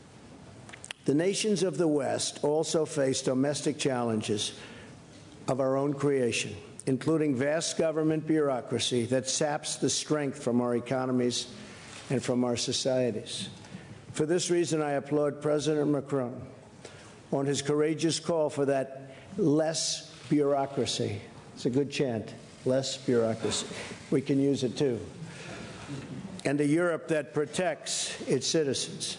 The nations of the West also face domestic challenges of our own creation, including vast government bureaucracy that saps the strength from our economies and from our societies. For this reason, I applaud President Macron on his courageous call for that less bureaucracy. It's a good chant, less bureaucracy. We can use it too. And a Europe that protects its citizens.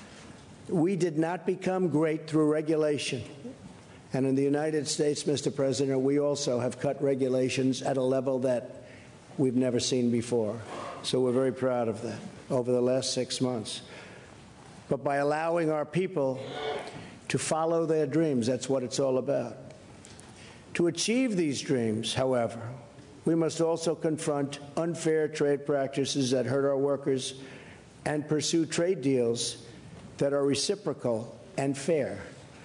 We did not become great through regulation. And in the United States, Mr. President, we also have cut regulations at a level that we've never seen before. So we're very proud of that over the last 6 months. But by allowing our people to follow their dreams, that's what it's all about. To achieve these dreams, however, we must also confront unfair trade practices that hurt our workers and pursue trade deals that are reciprocal and fair.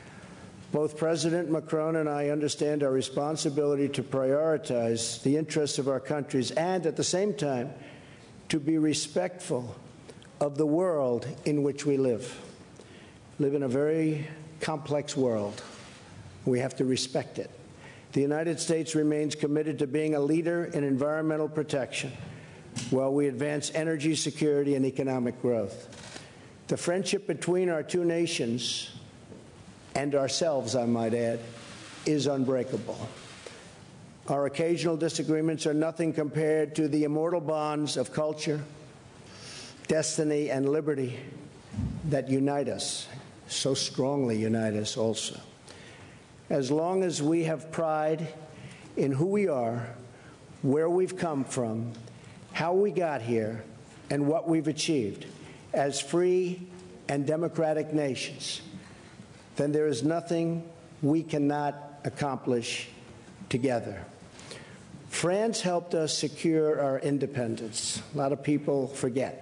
Both President Macron and I understand our responsibility to prioritize the interests of our countries and, at the same time, to be respectful of the world in which we live. We live in a very complex world. We have to respect it. The United States remains committed to being a leader in environmental protection while we advance energy security and economic growth. The friendship between our two nations and ourselves, I might add, is unbreakable. Our occasional disagreements are nothing compared to the immortal bonds of culture, destiny, and liberty that unite us, so strongly unite us also. As long as we have pride in who we are, where we've come from, how we got here, and what we've achieved as free and democratic nations, then there is nothing we cannot accomplish together. France helped us secure our independence. A lot of people forget.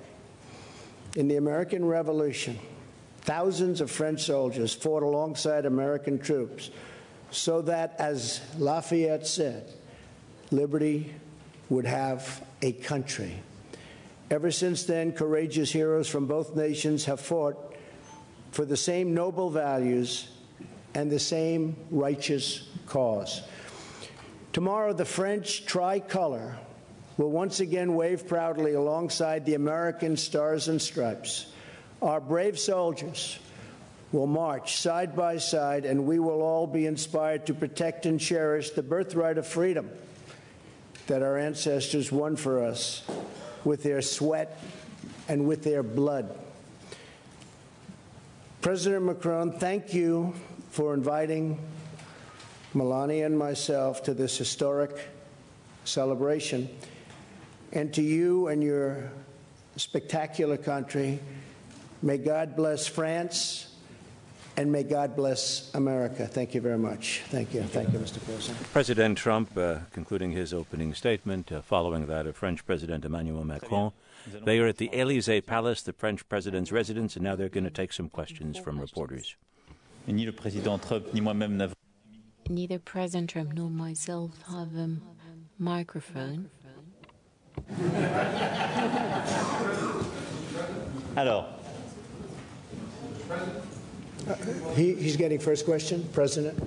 In the American Revolution, thousands of French soldiers fought alongside American troops so that, as Lafayette said, liberty would have a country. Ever since then, courageous heroes from both nations have fought for the same noble values and the same righteous cause. Tomorrow, the French tricolor will once again wave proudly alongside the American stars and stripes. Our brave soldiers will march side by side, and we will all be inspired to protect and cherish the birthright of freedom that our ancestors won for us with their sweat and with their blood. President Macron, thank you for inviting Melania and myself to this historic celebration. And to you and your spectacular country, may God bless France, and may God bless America. Thank you very much. Thank you. Thank you, Mr. President. President Trump concluding his opening statement, following that of French President Emmanuel Macron. They are at the Élysée Palace, the French president's residence, and now they're going to take some questions from reporters. Neither President Trump nor myself have a microphone. Alors. He's getting first question, President.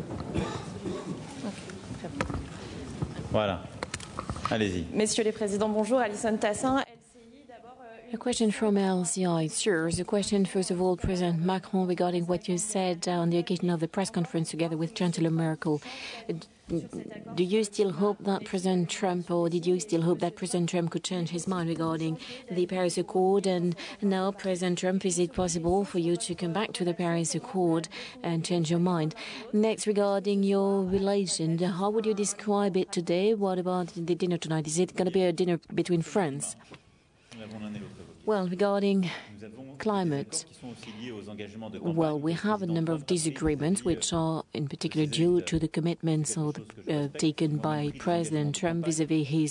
Voilà. Allez-y. Messieurs les présidents, bonjour. Alison Tassin. A question from LCI. Sure, the question, first of all, President Macron, regarding what you said on the occasion of the press conference together with Chancellor Merkel. Do you still hope that President Trump, or did you still hope that President Trump could change his mind regarding the Paris Accord? And now, President Trump, is it possible for you to come back to the Paris Accord and change your mind? Next, regarding your relation, how would you describe it today? What about the dinner tonight? Is it going to be a dinner between friends? Well, regarding climate, well, we have a number of disagreements which are in particular due to the commitments taken by President Trump vis-à-vis his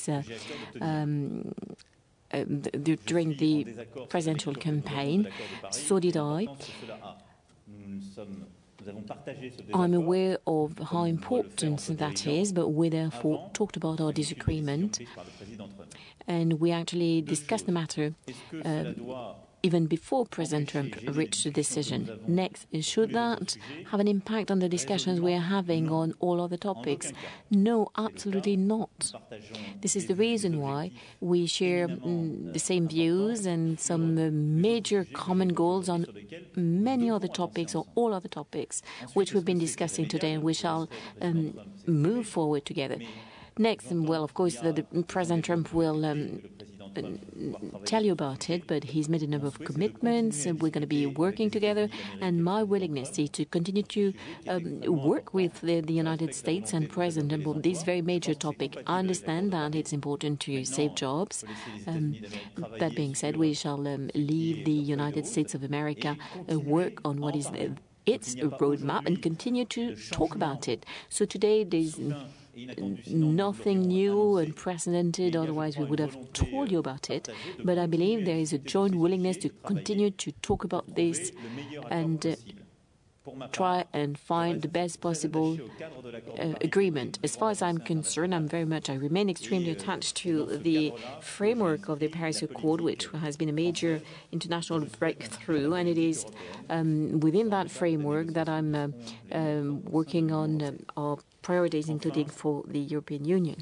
during the presidential campaign. So did I. I'm aware of how important that is, but we therefore talked about our disagreement, and we actually discussed the matter even before President Trump reached a decision. Next, should that have an impact on the discussions we are having on all other topics? No, absolutely not. This is the reason why we share the same views and some major common goals on many other topics or all other topics, which we've been discussing today, and we shall move forward together. Next, well, of course, President Trump will tell you about it, but he's made a number of commitments, and we're going to be working together. And my willingness is to continue to work with the United States and President on this very major topic. I understand that it's important to save jobs. That being said, we shall leave the United States of America work on what is its roadmap and continue to talk about it. So today there's nothing new and unprecedented, otherwise we would have told you about it. But I believe there is a joint willingness to continue to talk about this and try and find the best possible agreement. As far as I'm concerned, I remain extremely attached to the framework of the Paris Accord, which has been a major international breakthrough, and it is within that framework that I'm working on our priorities, including for the European Union.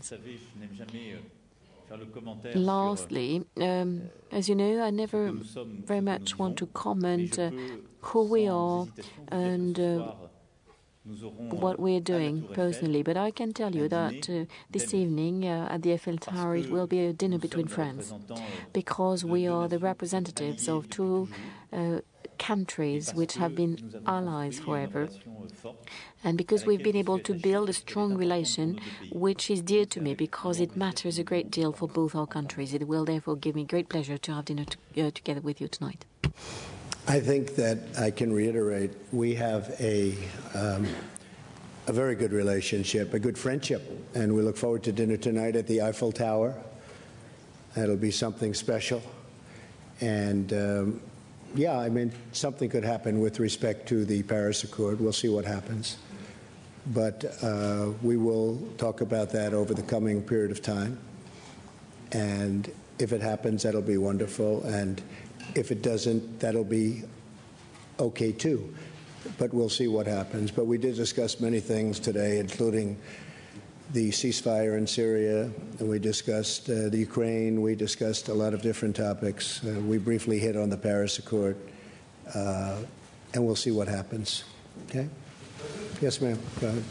Lastly, as you know, I never very much want to comment who we are and what we're doing personally, but I can tell you that this evening at the Eiffel Tower it will be a dinner between friends, because we are the representatives of two countries which have been allies forever, and because we've been able to build a strong relation which is dear to me because it matters a great deal for both our countries. It will therefore give me great pleasure to have dinner together with you tonight. I think that I can reiterate we have a very good relationship, a good friendship, and we look forward to dinner tonight at the Eiffel Tower. That'll be something special, and yeah, I mean, something could happen with respect to the Paris Accord. We'll see what happens. But we will talk about that over the coming period of time. And if it happens, that'll be wonderful. And if it doesn't, that'll be okay, too. But we'll see what happens. But we did discuss many things today, including the ceasefire in Syria, and we discussed the Ukraine, we discussed a lot of different topics. We briefly hit on the Paris Accord, and we'll see what happens. Okay? Yes, ma'am. Go ahead.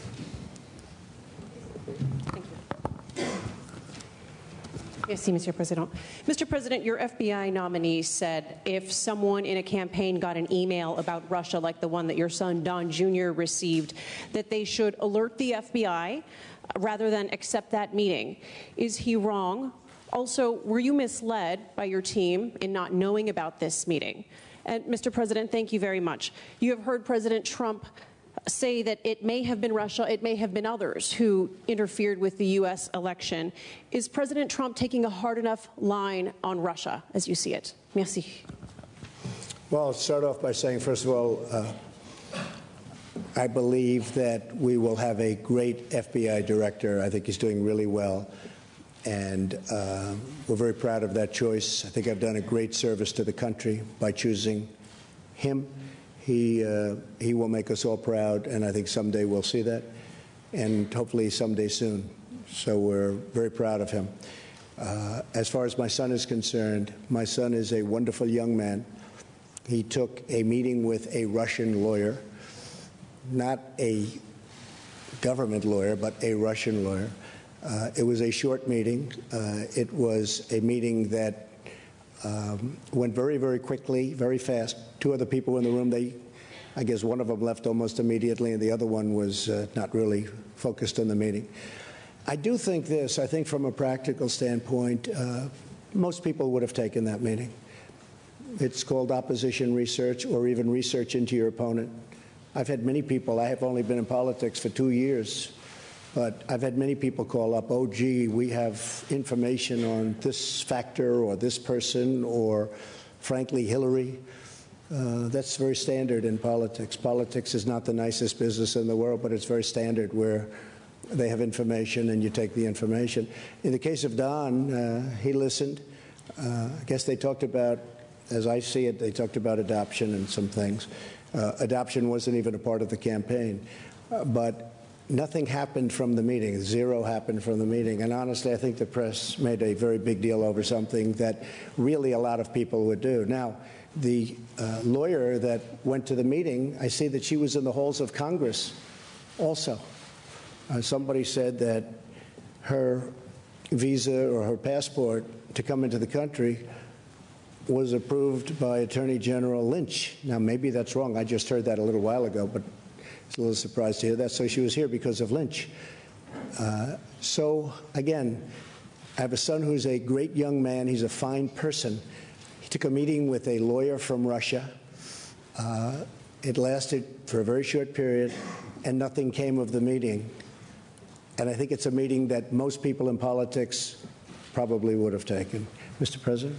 Merci, Monsieur President. Mr. President, your FBI nominee said if someone in a campaign got an email about Russia like the one that your son Don Jr. received, that they should alert the FBI rather than accept that meeting. Is he wrong? Also, were you misled by your team in not knowing about this meeting? And Mr. President, thank you very much. You have heard President Trump say that it may have been Russia, it may have been others who interfered with the U.S. election. Is President Trump taking a hard enough line on Russia as you see it? Merci. Well, I'll start off by saying, first of all, I believe that we will have a great FBI director. I think he's doing really well. And we're very proud of that choice. I think I've done a great service to the country by choosing him. He will make us all proud, and I think someday we'll see that, and hopefully someday soon. So we're very proud of him. As far as my son is concerned, my son is a wonderful young man. He took a meeting with a Russian lawyer, not a government lawyer, but a Russian lawyer. It was a short meeting. It was a meeting that went very, very quickly, very fast. Two other people in the room, I guess one of them left almost immediately, and the other one was not really focused on the meeting. I do think this. I think from a practical standpoint, most people would have taken that meeting. It's called opposition research, or even research into your opponent. I've had many people, I have only been in politics for 2 years, but I've had many people call up, oh, gee, we have information on this factor or this person or, frankly, Hillary. That's very standard in politics. Politics is not the nicest business in the world, but it's very standard where they have information and you take the information. In the case of Don, he listened. I guess they talked about as I see it, they talked about adoption and some things. Adoption wasn't even a part of the campaign. But nothing happened from the meeting. Zero happened from the meeting. And honestly, I think the press made a very big deal over something that really a lot of people would do. Now, the lawyer that went to the meeting, I see that she was in the halls of Congress also. Somebody said that her visa or her passport to come into the country was approved by Attorney General Lynch. Now, maybe that's wrong. I just heard that a little while ago, but it's a little surprised to hear that. So she was here because of Lynch. So, again, I have a son who's a great young man. He's a fine person. He took a meeting with a lawyer from Russia. It lasted for a very short period, and nothing came of the meeting. And I think it's a meeting that most people in politics probably would have taken. Mr. President?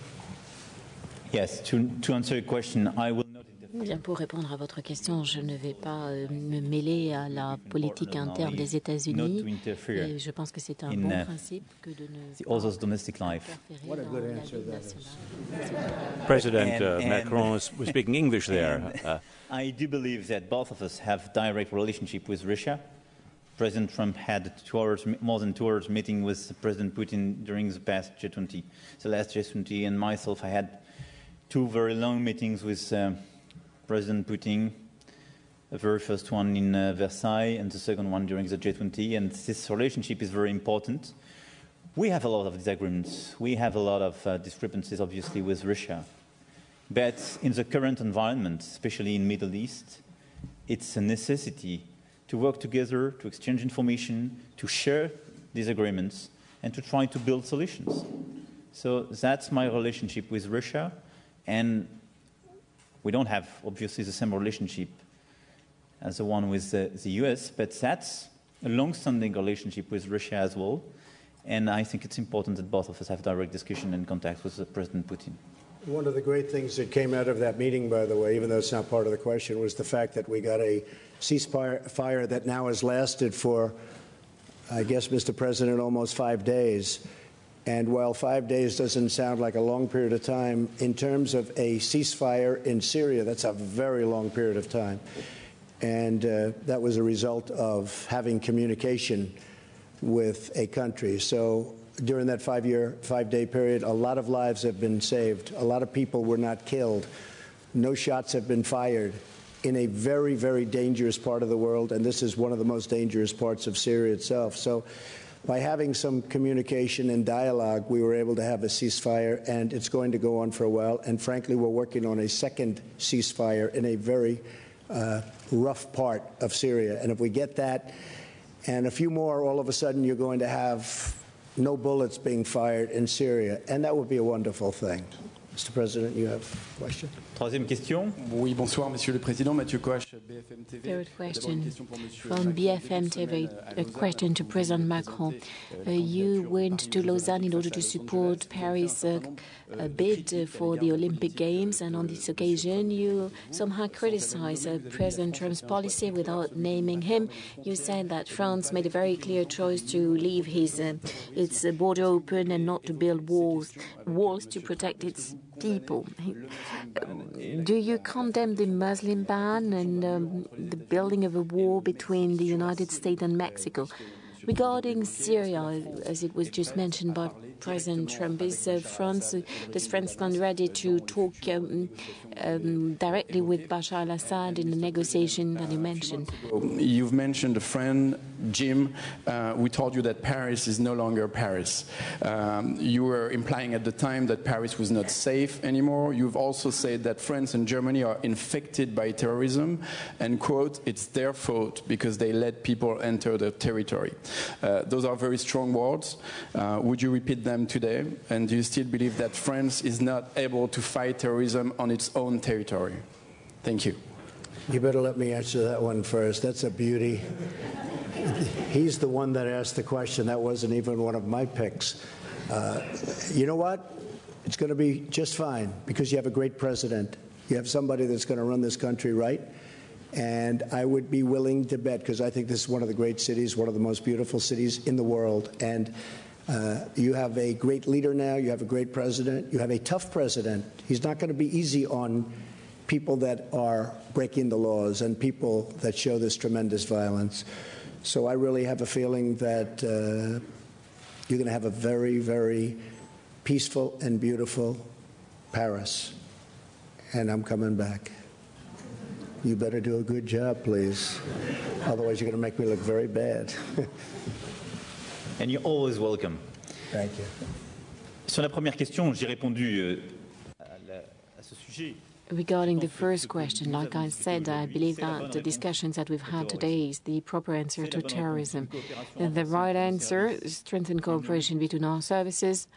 Yes, to answer your question, I will not interfere. Bien, pour répondre à votre question, je ne vais pas me mêler à la politique interne des États-Unis. Et je pense que c'est un bon principe que de ne pas interférer dans la vie nationale. President Macron was speaking English there. I do believe that both of us have direct relationship with Russia. President Trump had more than 2 hours meeting with President Putin during the past G20. The last G20, and myself, I had 2 very long meetings with President Putin, the very first one in Versailles and the second one during the G20, and this relationship is very important. We have a lot of disagreements. We have a lot of discrepancies, obviously, with Russia. But in the current environment, especially in the Middle East, it's a necessity to work together, to exchange information, to share these agreements, and to try to build solutions. So that's my relationship with Russia. And we don't have, obviously, the same relationship as the one with the US, but that's a long-standing relationship with Russia as well. And I think it's important that both of us have direct discussion and contact with President Putin. One of the great things that came out of that meeting, by the way, even though it's not part of the question, was the fact that we got a ceasefire that now has lasted for, I guess, Mr. President, almost 5 days. And while 5 days doesn't sound like a long period of time, in terms of a ceasefire in Syria, that's a very long period of time. And that was a result of having communication with a country. So during that 5-day period, a lot of lives have been saved. A lot of people were not killed. No shots have been fired in a very, very dangerous part of the world. And this is one of the most dangerous parts of Syria itself. So by having some communication and dialogue, we were able to have a ceasefire, and it's going to go on for a while. And frankly, we're working on a second ceasefire in a very rough part of Syria. And if we get that and a few more, all of a sudden you're going to have no bullets being fired in Syria. And that would be a wonderful thing. Mr. President, you have a question? Troisième question. Oui, bonsoir, Monsieur le Président. Mathieu Koch, BFM TV. Third question from BFM TV, a question to President Macron. You went to Lausanne in order to support Paris' bid for the Olympic Games, and on this occasion you somehow criticized President Trump's policy without naming him. You said that France made a very clear choice to leave its border open and not to build walls to protect its people. Do you condemn the Muslim ban and the building of a wall between the United States and Mexico? Regarding Syria, as it was just mentioned by President Trump, does France stand ready to talk directly with Bashar al-Assad in the negotiation that you mentioned? You've mentioned a friend, Jim. We told you that Paris is no longer Paris. You were implying at the time that Paris was not safe anymore. You've also said that France and Germany are infected by terrorism and, quote, it's their fault because they let people enter their territory. Those are very strong words. Would you repeat them today? And do you still believe that France is not able to fight terrorism on its own territory? Thank you. You better let me answer that one first. That's a beauty. He's the one that asked the question. That wasn't even one of my picks. You know what? It's going to be just fine because you have a great president. You have somebody that's going to run this country right. And I would be willing to bet, because I think this is one of the great cities, one of the most beautiful cities in the world. And You have a great leader now. You have a great president. You have a tough president. He's not going to be easy on people that are breaking the laws and people that show this tremendous violence. So I really have a feeling that you're going to have a very, very peaceful and beautiful Paris. And I'm coming back. You better do a good job, please. Otherwise, you're going to make me look very bad. And you're always welcome. Thank you. Sur la première question, j'ai répondu à ce sujet. Regarding the first question, like I said, I believe that the discussions that we've had today is the proper answer to terrorism. The right answer is strengthen cooperation between our services.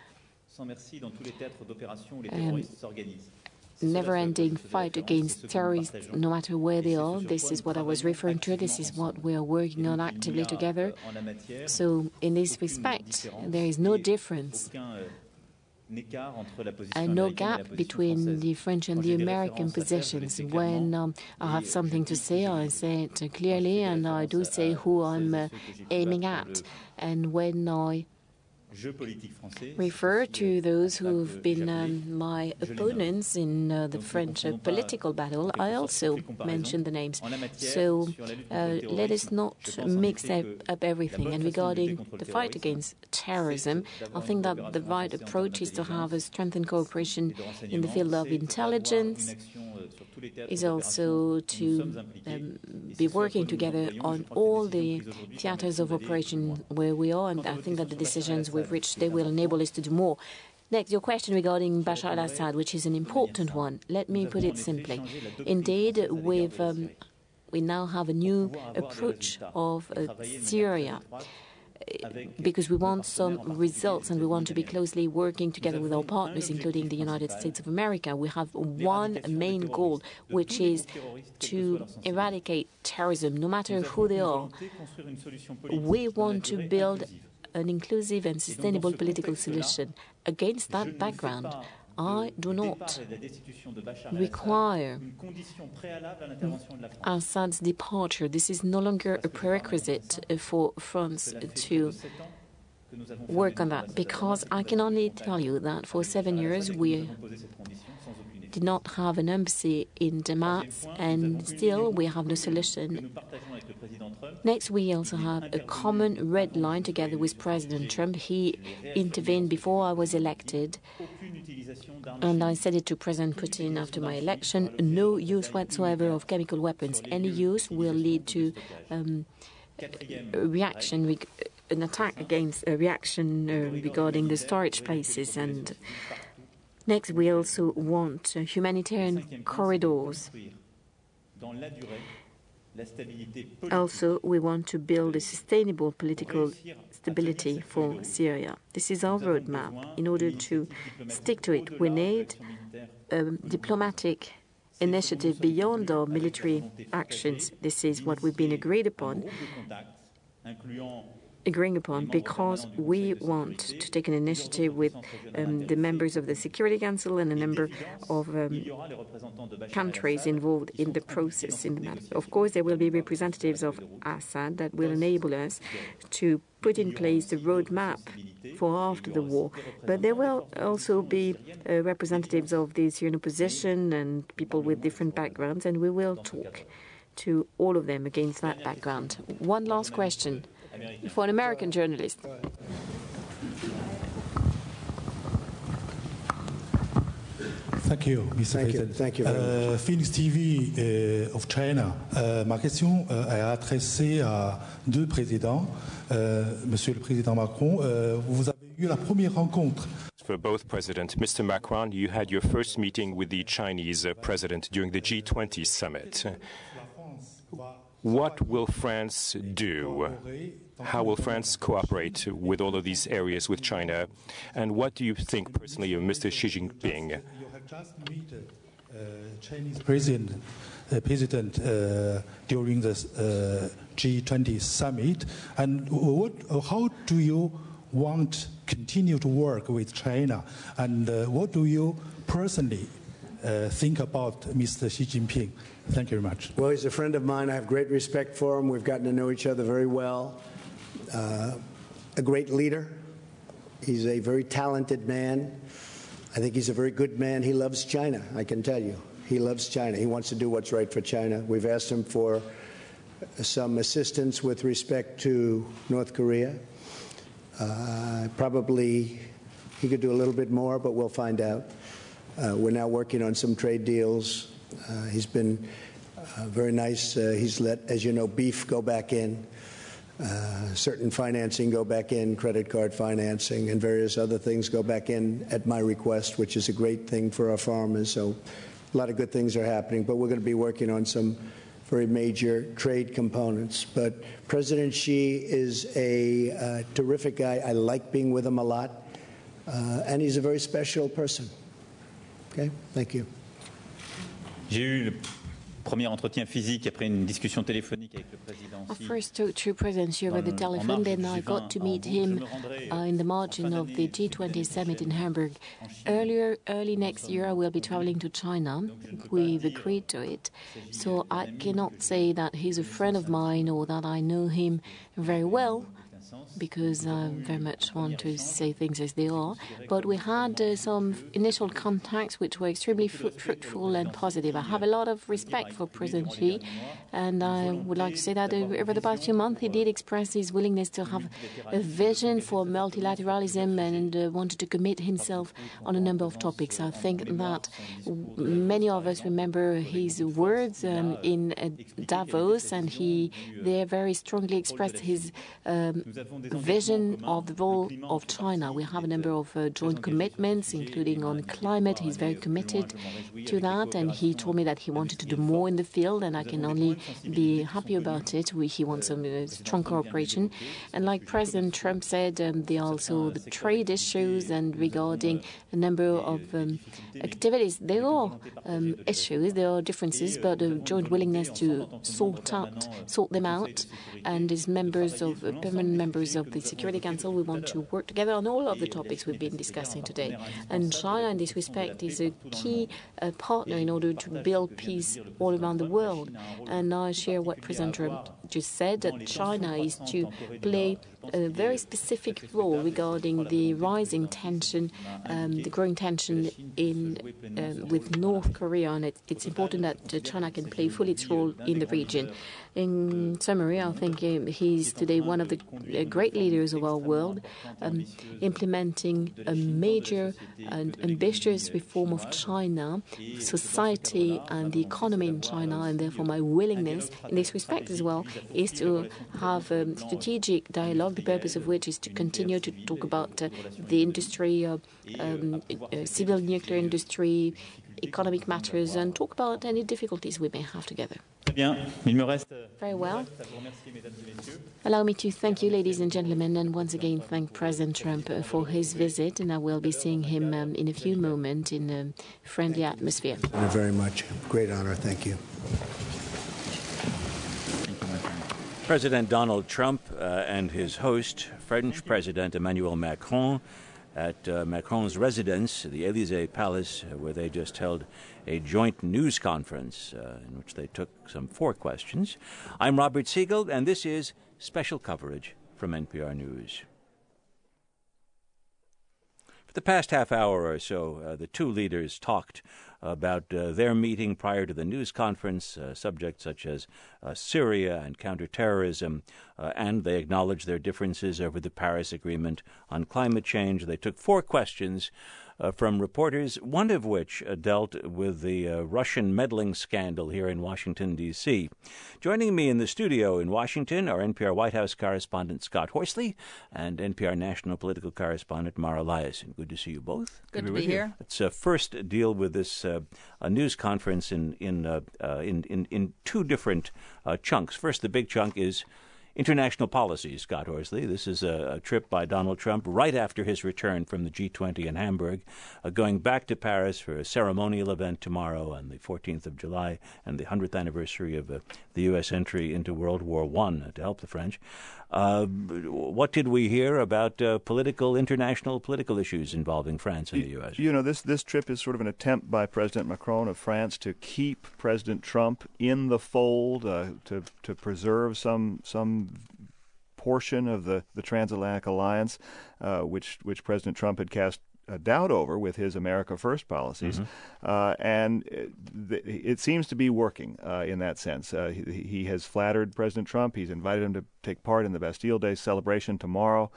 Never-ending fight against terrorists, no matter where they are. This is what I was referring to. This is what we are working on actively together. So, in this respect, there is no difference and no gap between the French and the American positions. When I have something to say, I say it clearly, and I do say who I'm aiming at. And when I refer to those who've been my opponents in the French political battle, I also mention the names. So let us not mix up everything. And regarding the fight against terrorism, I think that the right approach is to have a strengthened cooperation in the field of intelligence, is also to be working together on all the theaters of operation where we are, and I think that the decisions we've reached today will enable us to do more. Next, your question regarding Bashar al-Assad, which is an important one. Let me put it simply. Indeed, we now have a new approach of Syria, because we want some results and we want to be closely working together with our partners, including the United States of America. We have one main goal, which is to eradicate terrorism, no matter who they are. We want to build an inclusive and sustainable political solution. Against that background, I do not require Assad's departure. This is no longer a prerequisite for France to work on that, because I can only tell you that for 7 years we did not have an embassy in Damas, and still we have no solution. Next, we also have a common red line together with President Trump. He intervened before I was elected, and I said it to President Putin after my election: no use whatsoever of chemical weapons. Any use will lead to reaction, an attack against a reaction regarding the storage places. And next, we also want humanitarian corridors. Also, we want to build a sustainable political stability for Syria. This is our roadmap. In order to stick to it, we need a diplomatic initiative beyond our military actions. This is what we've been agreeing upon, because we want to take an initiative with the members of the Security Council and a number of countries involved in the process. Of course, there will be representatives of Assad that will enable us to put in place the roadmap for after the war. But there will also be representatives of the Syrian opposition and people with different backgrounds, and we will talk to all of them against that background. One last question for an American journalist. Thank you, Mr. President. Thank you very much. Phoenix TV of China. Ma question est adressée à deux présidents. Monsieur le Président Macron, vous avez eu la première rencontre. For both presidents, Mr. Macron, you had your first meeting with the Chinese president during the G20 summit. What will France do? How will France cooperate with all of these areas with China? And what do you think personally of Mr. Xi Jinping? You have just met Chinese president during the G20 summit. And how do you want to continue to work with China? And what do you personally think about Mr. Xi Jinping? Thank you very much. Well, he's a friend of mine. I have great respect for him. We've gotten to know each other very well. A great leader, He's a very talented man. I think he's a very good man. He loves China, I can tell you. He loves China. He wants to do what's right for China. We've asked him for some assistance with respect to North Korea. Probably he could do a little bit more, but we'll find out. We're now working on some trade deals. He's been very nice. He's let, as you know, beef go back in. Certain financing go back in, credit card financing, and various other things go back in at my request, which is a great thing for our farmers. So a lot of good things are happening, but we're going to be working on some very major trade components. But President Xi is a terrific guy. I like being with him a lot, and he's a very special person. Okay, thank you. J'ai eu le premier entretien physique après une discussion téléphonique avec le président Xi. I first talked to President Xi over the telephone, then I got to meet him in the margin of the G20 summit in Hamburg. Early next year, I will be traveling to China. We've agreed to it. So I cannot say that he's a friend of mine or that I know him very well, because I very much want to say things as they are. But we had some initial contacts which were extremely fruitful and positive. I have a lot of respect for President Xi, and I would like to say that over the past few months he did express his willingness to have a vision for multilateralism and wanted to commit himself on a number of topics. I think that many of us remember his words in Davos, and he there very strongly expressed his vision of the role of China. We have a number of joint commitments, including on climate. He's very committed to that, and he told me that he wanted to do more in the field, and I can only be happy about it. He wants some strong cooperation. And like President Trump said, there are also the trade issues, and regarding a number of activities, there are issues, there are differences, but a joint willingness to sort them out. And as permanent members of the Security Council, we want to work together on all of the topics we've been discussing today. And China, in this respect, is a key partner in order to build peace all around the world. And I share what President Trump just said, that China is to play a very specific role regarding the rising tension, the growing tension with North Korea, and it's important that China can play fully its role in the region. In summary, I think he's today one of the great leaders of our world, implementing a major and ambitious reform of China, society and the economy in China, and therefore my willingness in this respect as well is to have a strategic dialogue, the purpose of which is to continue to talk about the industry, civil nuclear industry, economic matters, and talk about any difficulties we may have together. Very well. Allow me to thank you, ladies and gentlemen, and once again thank President Trump for his visit, and I will be seeing him in a few moments in a friendly atmosphere. Thank you very much. Great honor. Thank you. President Donald Trump and his host, French President Emmanuel Macron, at Macron's residence, the Élysée Palace, where they just held a joint news conference in which they took some 4 questions. I'm Robert Siegel, and this is special coverage from NPR News. For the past half hour or so, the two leaders talked about their meeting prior to the news conference, subjects such as Syria and counterterrorism, and they acknowledged their differences over the Paris Agreement on climate change. They took 4 questions from reporters, one of which dealt with the Russian meddling scandal here in Washington, D.C. Joining me in the studio in Washington are NPR White House correspondent Scott Horsley and NPR national political correspondent Mara Liasson. Good to see you both. Good to be here. Let's first deal with this news conference in 2 different chunks. First, the big chunk is international policy, Scott Horsley. This is a trip by Donald Trump right after his return from the G20 in Hamburg, going back to Paris for a ceremonial event tomorrow on the 14th of July and the 100th anniversary of the U.S. entry into World War I to help the French. What did we hear about international political issues involving France and the U.S.? You know, this trip is sort of an attempt by President Macron of France to keep President Trump in the fold, to preserve some portion of the transatlantic alliance, which President Trump had cast doubt over with his America First policies, and it seems to be working in that sense. He has flattered President Trump. He's invited him to take part in the Bastille Day celebration tomorrow.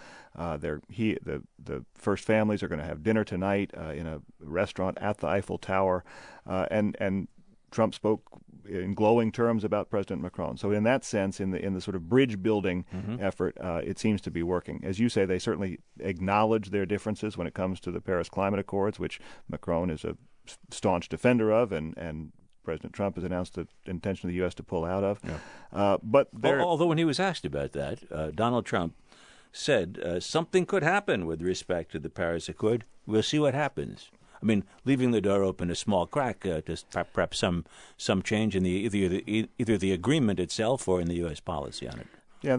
The first families are going to have dinner tonight in a restaurant at the Eiffel Tower, and Trump spoke in glowing terms about President Macron. So in that sense, in the sort of bridge building effort, it seems to be working. As you say, they certainly acknowledge their differences when it comes to the Paris Climate Accords, which Macron is a staunch defender of, and President Trump has announced the intention of the U.S. to pull out of. Yeah. But although when he was asked about that, Donald Trump said something could happen with respect to the Paris Accord. We'll see what happens. I mean, leaving the door open a small crack to perhaps some change in either the agreement itself or in the U.S. policy on it. Yeah,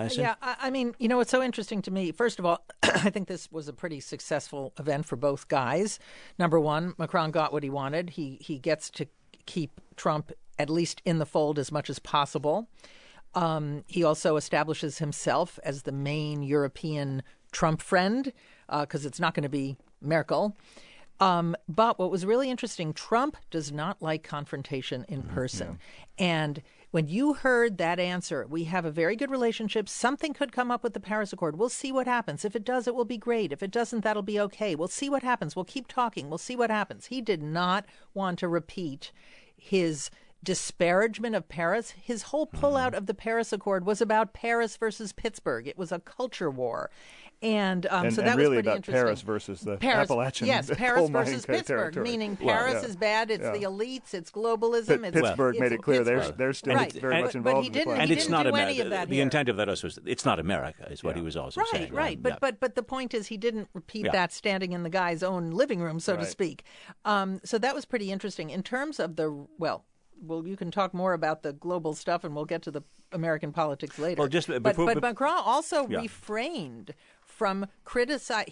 I mean, what's so interesting to me, first of all, I think this was a pretty successful event for both guys. Number one, Macron got what he wanted. He gets to keep Trump at least in the fold as much as possible. He also establishes himself as the main European Trump friend, because it's not going to be Merkel. But what was really interesting, Trump does not like confrontation in person. Yeah. And when you heard that answer, we have a very good relationship. Something could come up with the Paris Accord. We'll see what happens. If it does, it will be great. If it doesn't, that'll be okay. We'll see what happens. We'll keep talking. We'll see what happens. He did not want to repeat his disparagement of Paris. His whole pullout of the Paris Accord was about Paris versus Pittsburgh. It was a culture war. And so that really was pretty about interesting. Paris versus the Appalachian Yes, Paris versus Pittsburgh, territory. meaning Paris is bad, it's the elites, it's globalism. Pittsburgh made it clear they're still very much involved in the plan. And it's not America. The intent of that was it's not America, is what he was also saying. Right. But the point is he didn't repeat that standing in the guy's own living room, so to speak. So that was pretty interesting. In terms of well, you can talk more about the global stuff, and we'll get to the American politics later. Well, but Macron also refrained from criticize.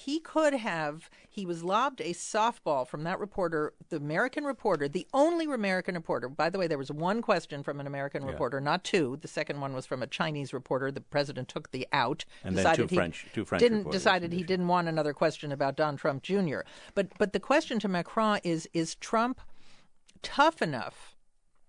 He was lobbed a softball from that reporter, the American reporter, the only American reporter. By the way, there was one question from an American reporter, not two. The second one was from a Chinese reporter. The president took the out. And then two French reporters. Decided he didn't want another question about Don Trump Jr. But the question to Macron is Trump tough enough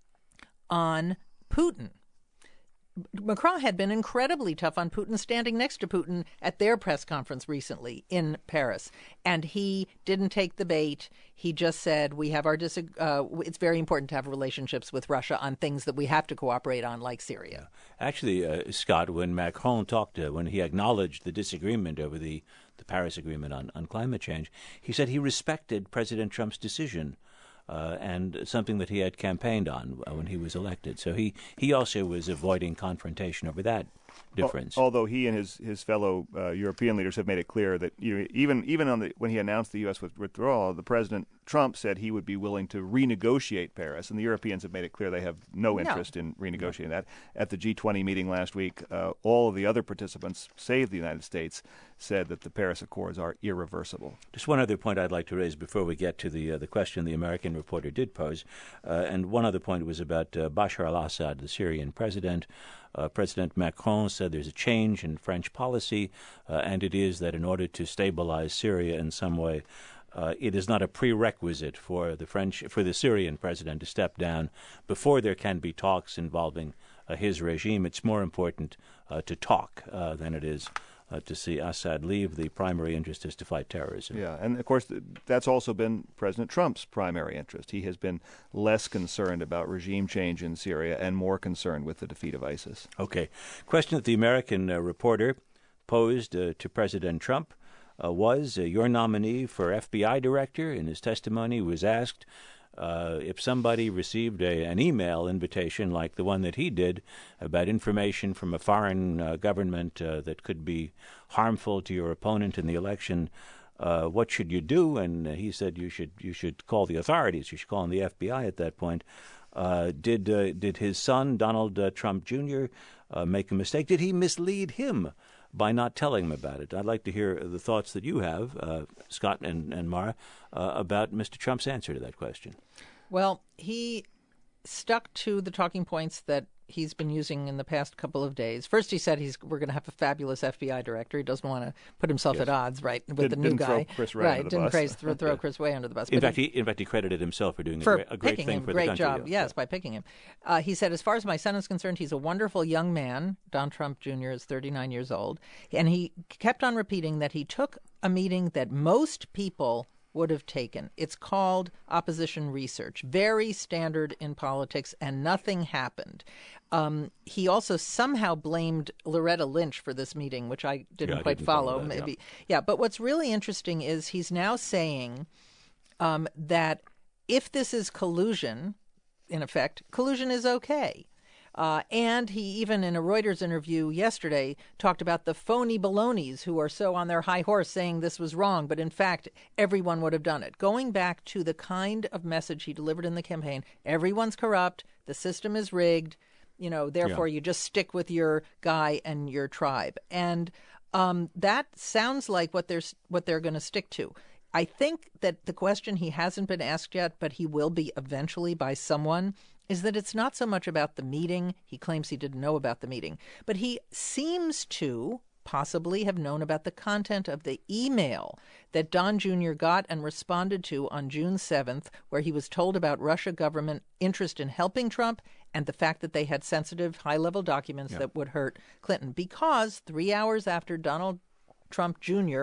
on Putin? Macron had been incredibly tough on Putin, standing next to Putin at their press conference recently in Paris. And he didn't take the bait. He just said, we have our it's very important to have relationships with Russia on things that we have to cooperate on, like Syria. Actually, Scott, when Macron when he acknowledged the disagreement over the Paris Agreement on climate change, he said he respected President Trump's decision. And something that he had campaigned on when he was elected. So he also was avoiding confrontation over that difference. Although he and his fellow European leaders have made it clear that even when he announced the U.S. withdrawal, the President Trump said he would be willing to renegotiate Paris, and the Europeans have made it clear they have no interest in renegotiating that. At the G20 meeting last week, all of the other participants, save the United States, said that the Paris Accords are irreversible. Just one other point I'd like to raise before we get to the question the American reporter did pose, and one other point was about Bashar al-Assad, the Syrian president. President Macron said there's a change in French policy, and it is that in order to stabilize Syria in some way, it is not a prerequisite for the Syrian president to step down before there can be talks involving his regime. It's more important to talk than it is to see Assad leave. The primary interest is to fight terrorism. Yeah, and of course that's also been President Trump's primary interest. He has been less concerned about regime change in Syria and more concerned with the defeat of ISIS. Okay. Question that the American reporter posed to President Trump was your nominee for FBI director. In his testimony, was asked if somebody received an email invitation like the one that he did about information from a foreign government that could be harmful to your opponent in the election, what should you do? And he said you should call the authorities. You should call on the FBI at that point. Did his son, Donald Trump Jr., make a mistake? Did he mislead him by not telling him about it? I'd like to hear the thoughts that you have, Scott and Mara, about Mr. Trump's answer to that question. Well, he stuck to the talking points that he's been using in the past couple of days. First, he said we're going to have a fabulous FBI director. He doesn't want to put himself at odds, right, with the new guy. Throw Chris Wray under the bus. Didn't throw Chris Wray under the bus. In fact, he credited himself for doing a great thing for the country. Great job, yes, by picking him. He said, as far as my son is concerned, he's a wonderful young man. Don Trump Jr. is 39 years old. And he kept on repeating that he took a meeting that most people would have taken. It's called opposition research, very standard in politics, and nothing happened. He also somehow blamed Loretta Lynch for this meeting, which I didn't quite follow. Maybe, but what's really interesting is he's now saying that if this is collusion, in effect, collusion is okay. And he even in a Reuters interview yesterday talked about the phony balonies who are so on their high horse saying this was wrong, but in fact, everyone would have done it. Going back to the kind of message he delivered in the campaign, everyone's corrupt, the system is rigged, therefore you just stick with your guy and your tribe. And that sounds like what they're going to stick to. I think that the question he hasn't been asked yet, but he will be eventually by someone, is that it's not so much about the meeting. He claims he didn't know about the meeting, but he seems to possibly have known about the content of the email that Don Jr. got and responded to on June 7th, where he was told about Russia government interest in helping Trump and the fact that they had sensitive high-level documents that would hurt Clinton. Because 3 hours after Donald Trump Jr.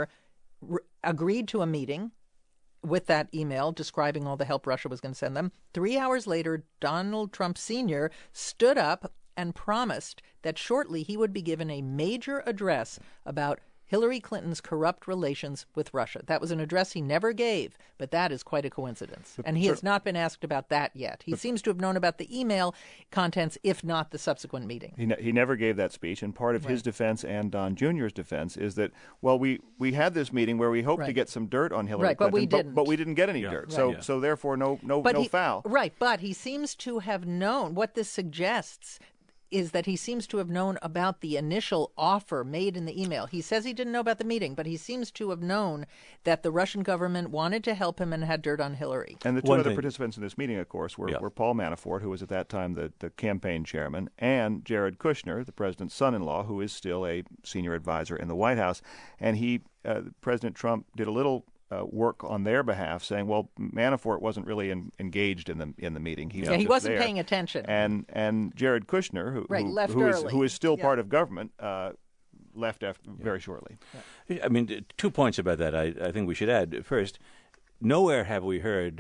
Agreed to a meeting with that email describing all the help Russia was going to send them, 3 hours later, Donald Trump Sr. stood up and promised that shortly he would be given a major address about Hillary Clinton's corrupt relations with Russia. That was an address he never gave, but that is quite a coincidence. And he has not been asked about that yet. He seems to have known about the email contents, if not the subsequent meeting. He never gave that speech, and part of his defense and Don Jr.'s defense is that, well, we had this meeting where we hoped to get some dirt on Hillary Clinton, but we didn't get any dirt. So therefore, no foul. Right, but he seems to have known what this suggests is that he seems to have known about the initial offer made in the email. He says he didn't know about the meeting, but he seems to have known that the Russian government wanted to help him and had dirt on Hillary. And the two other participants in this meeting, of course, were Paul Manafort, who was at that time the campaign chairman, and Jared Kushner, the president's son-in-law, who is still a senior advisor in the White House. And President Trump did a little work on their behalf, saying, "Well, Manafort wasn't really engaged in the meeting. He wasn't paying attention." And Jared Kushner, who is still part of government, left very shortly. I mean, 2 points about that. I think we should add. First, nowhere have we heard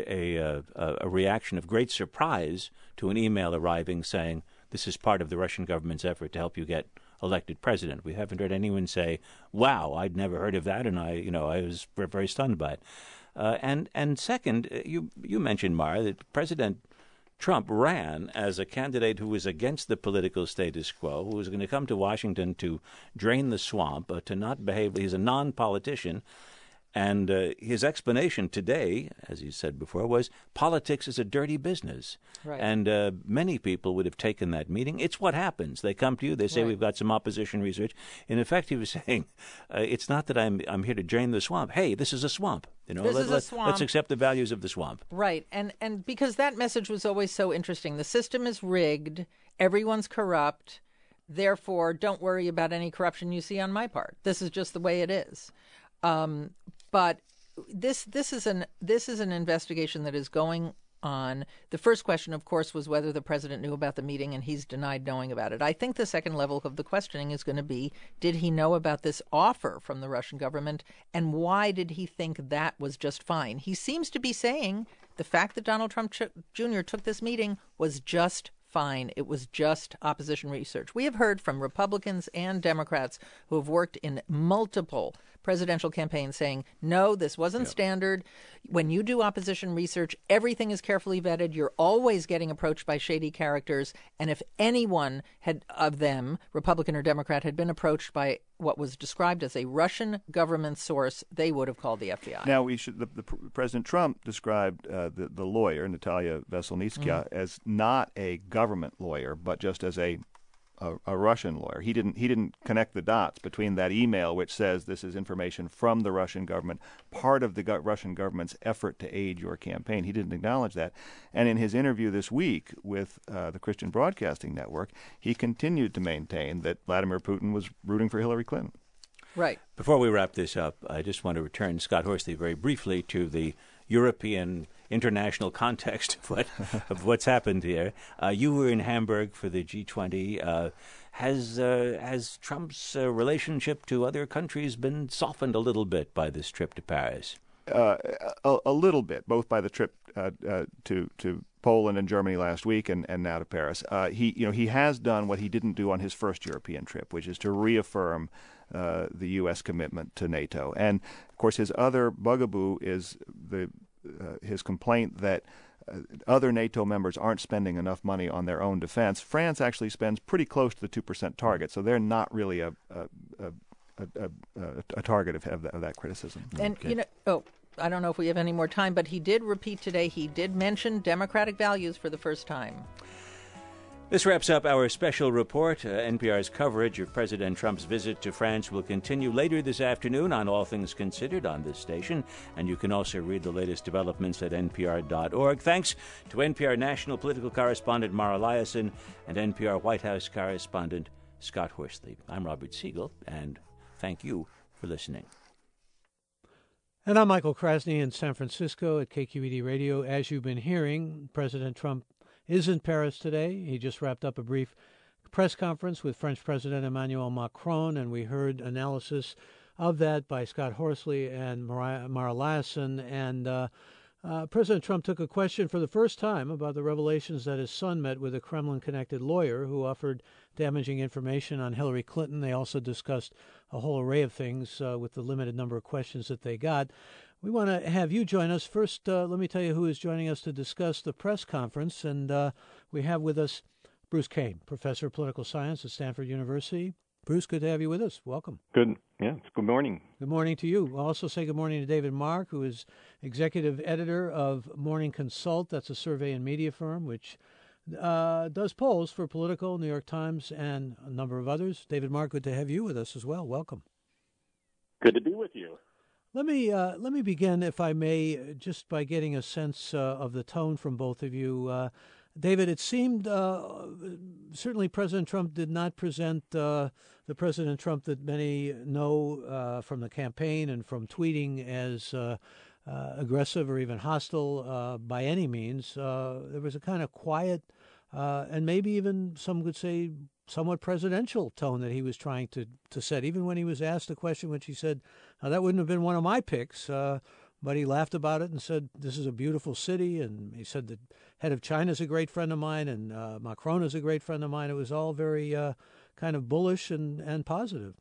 a reaction of great surprise to an email arriving saying this is part of the Russian government's effort to help you get elected president. We haven't heard anyone say, "Wow, I'd never heard of that," and I was very stunned by it. And second, you mentioned, Mara, that President Trump ran as a candidate who was against the political status quo, who was going to come to Washington to drain the swamp, to not behave. He's a non-politician. And his explanation today, as he said before, was politics is a dirty business. Right. And many people would have taken that meeting. It's what happens. They come to you. They say, we've got some opposition research. In effect, he was saying, it's not that I'm here to drain the swamp. Hey, this is a swamp. Let's accept the values of the swamp. Right. And because that message was always so interesting. The system is rigged. Everyone's corrupt. Therefore, don't worry about any corruption you see on my part. This is just the way it is. But this is an investigation that is going on. The first question, of course, was whether the president knew about the meeting, and he's denied knowing about it. I think the second level of the questioning is going to be, did he know about this offer from the Russian government, and why did he think that was just fine? He seems to be saying the fact that Donald Trump Jr. took this meeting was just fine. It was just opposition research. We have heard from Republicans and Democrats who have worked in multiple presidential campaigns saying, no, this wasn't standard. When you do opposition research, everything is carefully vetted. You're always getting approached by shady characters. And if anyone of them, Republican or Democrat, had been approached by what was described as a Russian government source, they would have called the FBI. Now, President Trump described the lawyer, Natalia Veselnitskaya, as not a government lawyer, but just as a a Russian lawyer. He didn't connect the dots between that email, which says this is information from the Russian government, part of the Russian government's effort to aid your campaign. He didn't acknowledge that. And in his interview this week with the Christian Broadcasting Network, he continued to maintain that Vladimir Putin was rooting for Hillary Clinton. Right. Before we wrap this up, I just want to return, Scott Horsley, very briefly to the European international context of what's happened here. You were in Hamburg for the G20. Has Trump's relationship to other countries been softened a little bit by this trip to Paris? A little bit, both by the trip to Poland and Germany last week and now to Paris. He has done what he didn't do on his first European trip, which is to reaffirm the U.S. commitment to NATO. And, of course, his other bugaboo is his complaint that other NATO members aren't spending enough money on their own defense. France actually spends pretty close to the 2% target, so they're not really a target of that criticism. And, I don't know if we have any more time, but he did repeat today, he did mention democratic values for the first time. This wraps up our special report. NPR's coverage of President Trump's visit to France will continue later this afternoon on All Things Considered on this station, and you can also read the latest developments at npr.org. Thanks to NPR national political correspondent Mara Liasson and NPR White House correspondent Scott Horsley. I'm Robert Siegel, and thank you for listening. And I'm Michael Krasny in San Francisco at KQED Radio. As you've been hearing, President Trump is in Paris today. He just wrapped up a brief press conference with French President Emmanuel Macron, and we heard analysis of that by Scott Horsley and Mara Liasson. And President Trump took a question for the first time about the revelations that his son met with a Kremlin-connected lawyer who offered damaging information on Hillary Clinton. They also discussed a whole array of things with the limited number of questions that they got. We want to have you join us. First, let me tell you who is joining us to discuss the press conference. And we have with us Bruce Kane, professor of political science at Stanford University. Bruce, good to have you with us. Welcome. Good. Yeah, good morning. Good morning to you. I'll also say good morning to David Mark, who is executive editor of Morning Consult. That's a survey and media firm which does polls for Politico, New York Times, and a number of others. David Mark, good to have you with us as well. Welcome. Good to be with you. Let me begin, if I may, just by getting a sense of the tone from both of you. David, it seemed certainly President Trump did not present the President Trump that many know from the campaign and from tweeting as aggressive or even hostile by any means. There was a kind of quiet and maybe even some would say somewhat presidential tone that he was trying to set. Even when he was asked a question which he said, that wouldn't have been one of my picks, but he laughed about it and said, this is a beautiful city. And he said the head of China is a great friend of mine and Macron is a great friend of mine. It was all very kind of bullish and positive.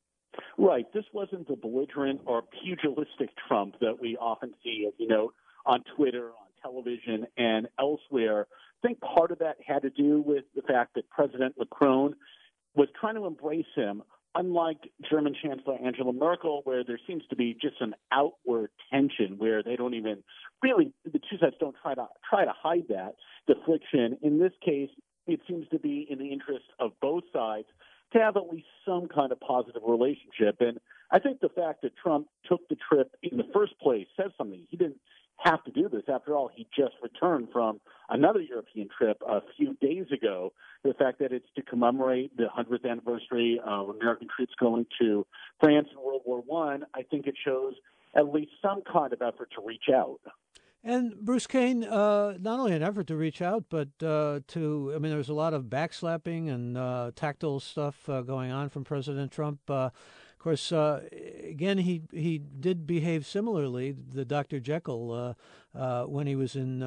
Right. This wasn't the belligerent or pugilistic Trump that we often see, as you know, on Twitter, on television, and elsewhere. I think part of that had to do with the fact that President Macron was trying to embrace him, unlike German Chancellor Angela Merkel, where there seems to be just an outward tension where they don't even really, the two sides don't try to hide that, the friction. In this case, it seems to be in the interest of both sides to have at least some kind of positive relationship. And I think the fact that Trump took the trip in the first place says something. He didn't have to do this. After all, he just returned from another European trip a few days ago. The fact that it's to commemorate the 100th anniversary of American troops going to France in World War I think it shows at least some kind of effort to reach out. And Bruce Kane, not only an effort to reach out, but there was a lot of backslapping and tactile stuff going on from President Trump. Of course, again, he did behave similarly, the Dr. Jekyll, when he was in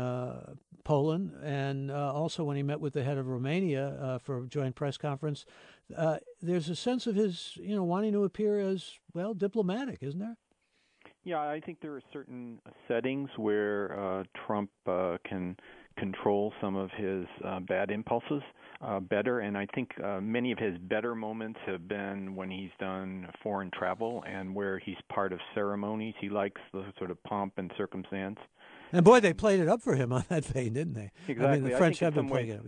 Poland and also when he met with the head of Romania for a joint press conference. There's a sense of his, wanting to appear as, well, diplomatic, isn't there? Yeah, I think there are certain settings where Trump can control some of his bad impulses better, and I think many of his better moments have been when he's done foreign travel and where he's part of ceremonies. He likes the sort of pomp and circumstance. And boy, they played it up for him on that vein, didn't they? Exactly. I mean, the French have been playing it up, yeah.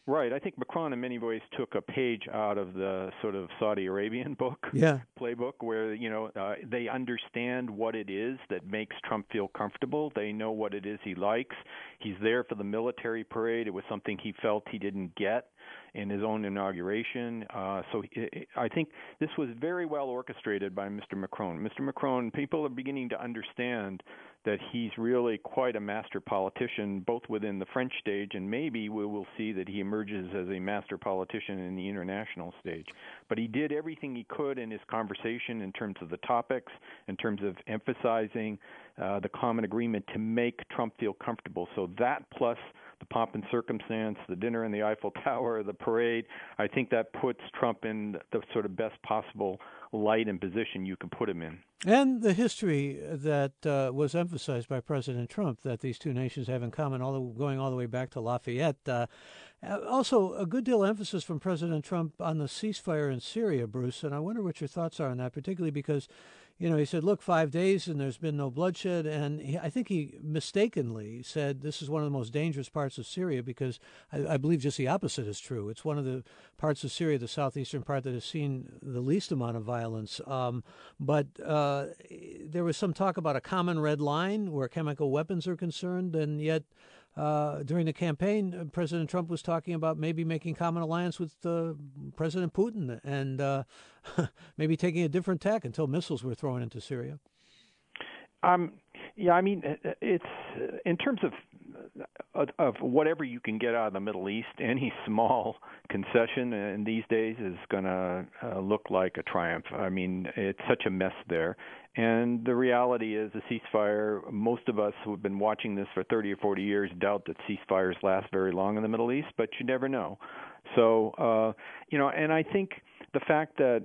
Right. I think Macron in many ways took a page out of the sort of Saudi Arabian playbook, where, they understand what it is that makes Trump feel comfortable. They know what it is he likes. He's there for the military parade. It was something he felt he didn't get in his own inauguration. So I think this was very well orchestrated by Mr. Macron. Mr. Macron, people are beginning to understand that he's really quite a master politician, both within the French stage, and maybe we will see that he emerges as a master politician in the international stage. But he did everything he could in his conversation in terms of the topics, in terms of emphasizing the common agreement to make Trump feel comfortable. So that plus the pomp and circumstance, the dinner in the Eiffel Tower, the parade, I think that puts Trump in the sort of best possible light and position you can put him in. And the history that was emphasized by President Trump that these two nations have in common, going all the way back to Lafayette. Also, a good deal of emphasis from President Trump on the ceasefire in Syria, Bruce, and I wonder what your thoughts are on that, particularly because, he said, look, 5 days and there's been no bloodshed, and I think he mistakenly said this is one of the most dangerous parts of Syria because I believe just the opposite is true. It's one of the parts of Syria, the southeastern part, that has seen the least amount of violence. But there was some talk about a common red line where chemical weapons are concerned, and yet during the campaign, President Trump was talking about maybe making common alliance with President Putin and maybe taking a different tack until missiles were thrown into Syria. It's in terms of whatever you can get out of the Middle East, any small concession in these days is going to look like a triumph. I mean, it's such a mess there. And the reality is a ceasefire, most of us who have been watching this for 30 or 40 years doubt that ceasefires last very long in the Middle East, but you never know. So, and I think the fact that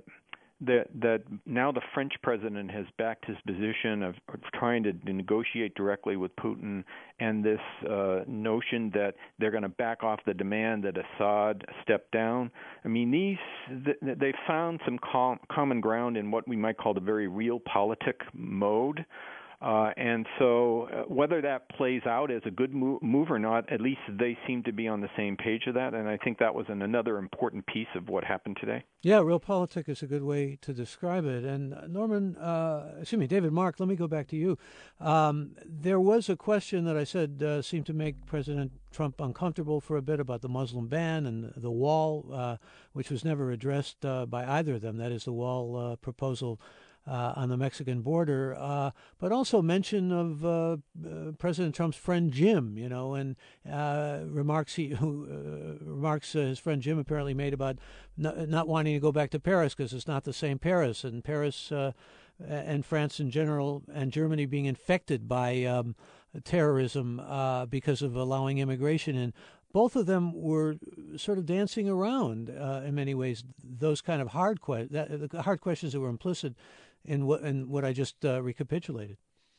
now the French president has backed his position of trying to negotiate directly with Putin, and this notion that they're going to back off the demand that Assad step down. I mean, they've found some common ground in what we might call the very realpolitik mode. And so whether that plays out as a good move or not, at least they seem to be on the same page of that. And I think that was another important piece of what happened today. Yeah, realpolitik is a good way to describe it. And David Mark, let me go back to you. There was a question that I said seemed to make President Trump uncomfortable for a bit about the Muslim ban and the wall, which was never addressed by either of them. That is the wall proposal on the Mexican border, but also mention of President Trump's friend Jim, and remarks his friend Jim apparently made about not wanting to go back to Paris because it's not the same Paris, and Paris and France in general and Germany being infected by terrorism because of allowing immigration in. Both of them were sort of dancing around in many ways those kind of hard questions that were implicit in what I just recapitulated.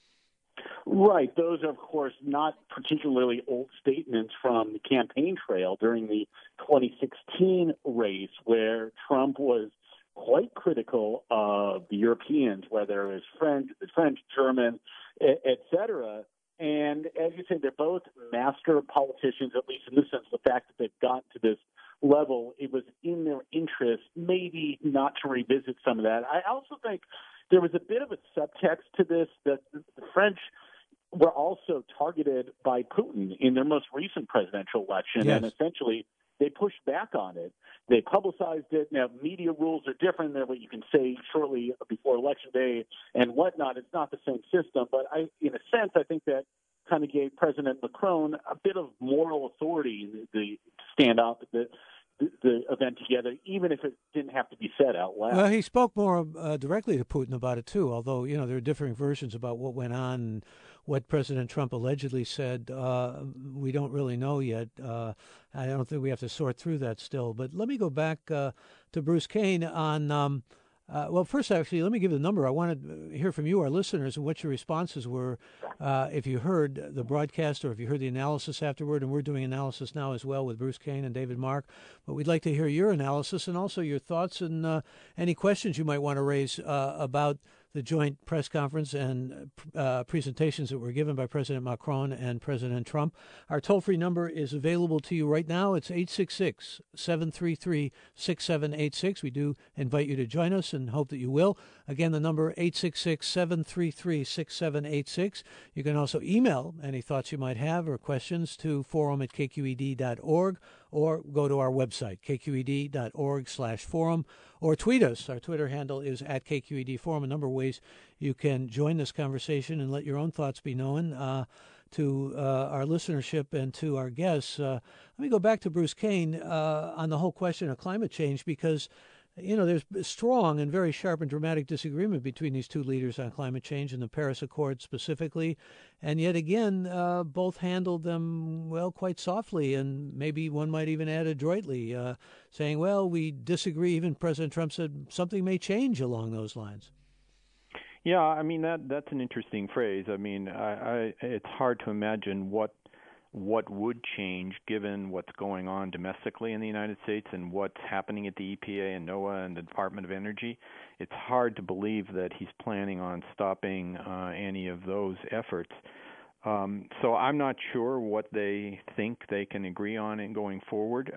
Right. Those are, of course, not particularly old statements from the campaign trail during the 2016 race, where Trump was quite critical of the Europeans, whether it was French, German, et cetera. And as you say, they're both master politicians, at least in the sense of the fact that they've gotten to this level. It was in their interest maybe not to revisit some of that. I also think there was a bit of a subtext to this, that the French were also targeted by Putin in their most recent presidential election, yes. And essentially they pushed back on it. They publicized it. Now, media rules are different than what you can say shortly before Election Day and whatnot. It's not the same system, but in a sense, I think that kind of gave President Macron a bit of moral authority to stand up the event together, even if it didn't have to be said out loud. Well, he spoke more directly to Putin about it, too, although, there are differing versions about what went on and what President Trump allegedly said. We don't really know yet. I don't think we have to sort through that still. But let me go back to Bruce Kane on well, first, actually, let me give the number. I want to hear from you, our listeners, and what your responses were if you heard the broadcast or if you heard the analysis afterward. And we're doing analysis now as well with Bruce Kane and David Mark. But we'd like to hear your analysis and also your thoughts and any questions you might want to raise about the joint press conference and presentations that were given by President Macron and President Trump. Our toll-free number is available to you right now. It's 866-733-6786. We do invite you to join us and hope that you will. Again, the number 866-733-6786. You can also email any thoughts you might have or questions to forum@kqed.org, or go to our website, kqed.org/forum, or tweet us. Our Twitter handle is @KQEDForum. A number of ways you can join this conversation and let your own thoughts be known to our listenership and to our guests. Let me go back to Bruce Cain on the whole question of climate change, because there's strong and very sharp and dramatic disagreement between these two leaders on climate change and the Paris Accord specifically. And yet again, both handled them, well, quite softly, and maybe one might even add adroitly, saying, well, we disagree. Even President Trump said something may change along those lines. Yeah, I mean, that's an interesting phrase. I mean, it's hard to imagine what would change given what's going on domestically in the United States and what's happening at the EPA and NOAA and the Department of Energy. It's hard to believe that he's planning on stopping any of those efforts. So I'm not sure what they think they can agree on in going forward.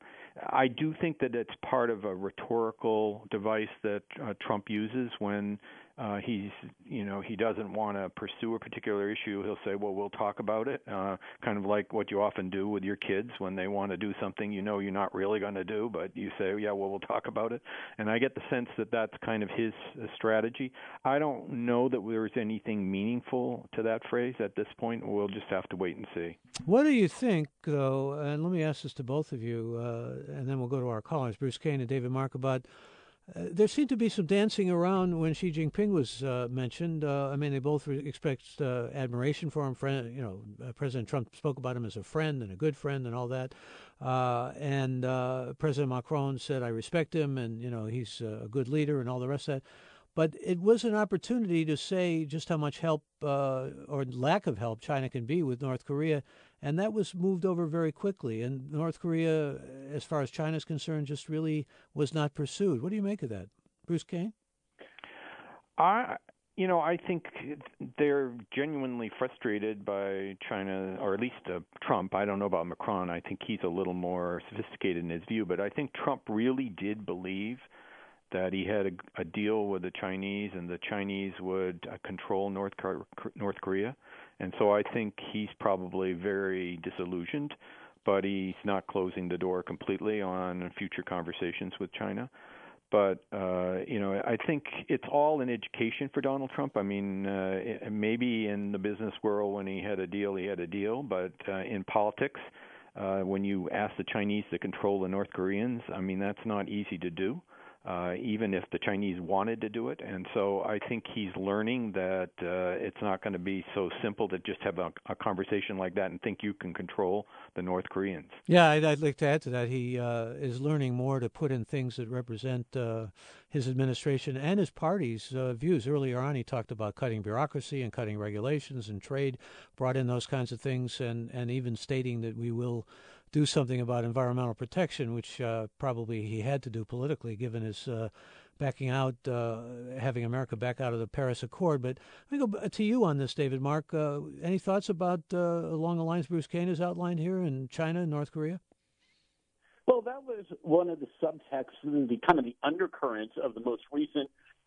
I do think that it's part of a rhetorical device that Trump uses when he doesn't want to pursue a particular issue. He'll say, well, we'll talk about it, kind of like what you often do with your kids when they want to do something you're not really going to do, but you say, yeah, well, we'll talk about it. And I get the sense that that's kind of his strategy. I don't know that there's anything meaningful to that phrase at this point. We'll just have to wait and see. What do you think, though, and let me ask this to both of you, and then we'll go to our callers, Bruce Cain and David Mark, about there seemed to be some dancing around when Xi Jinping was mentioned. I mean, they both expressed admiration for him. President Trump spoke about him as a friend and a good friend and all that. And President Macron said, I respect him, and, he's a good leader and all the rest of that. But it was an opportunity to say just how much help or lack of help China can be with North Korea. And that was moved over very quickly. And North Korea, as far as China is concerned, just really was not pursued. What do you make of that? Bruce Cain? I think they're genuinely frustrated by China, or at least Trump. I don't know about Macron. I think he's a little more sophisticated in his view. But I think Trump really did believe that he had a deal with the Chinese and the Chinese would control North Korea. And so I think he's probably very disillusioned, but he's not closing the door completely on future conversations with China. But, I think it's all an education for Donald Trump. I mean, maybe in the business world when he had a deal, but in politics, when you ask the Chinese to control the North Koreans, I mean, that's not easy to do. Even if the Chinese wanted to do it. And so I think he's learning that it's not going to be so simple to just have a conversation like that and think you can control the North Koreans. Yeah, I'd like to add to that. He is learning more to put in things that represent his administration and his party's views. Earlier on, he talked about cutting bureaucracy and cutting regulations and trade, brought in those kinds of things, and even stating that we will do something about environmental protection, which probably he had to do politically, given his backing out, having America back out of the Paris Accord. But let me go to you on this, David Mark. Any thoughts about along the lines Bruce Cain has outlined here in China and North Korea? Well, that was one of the subtexts, the kind of the undercurrents of the most recent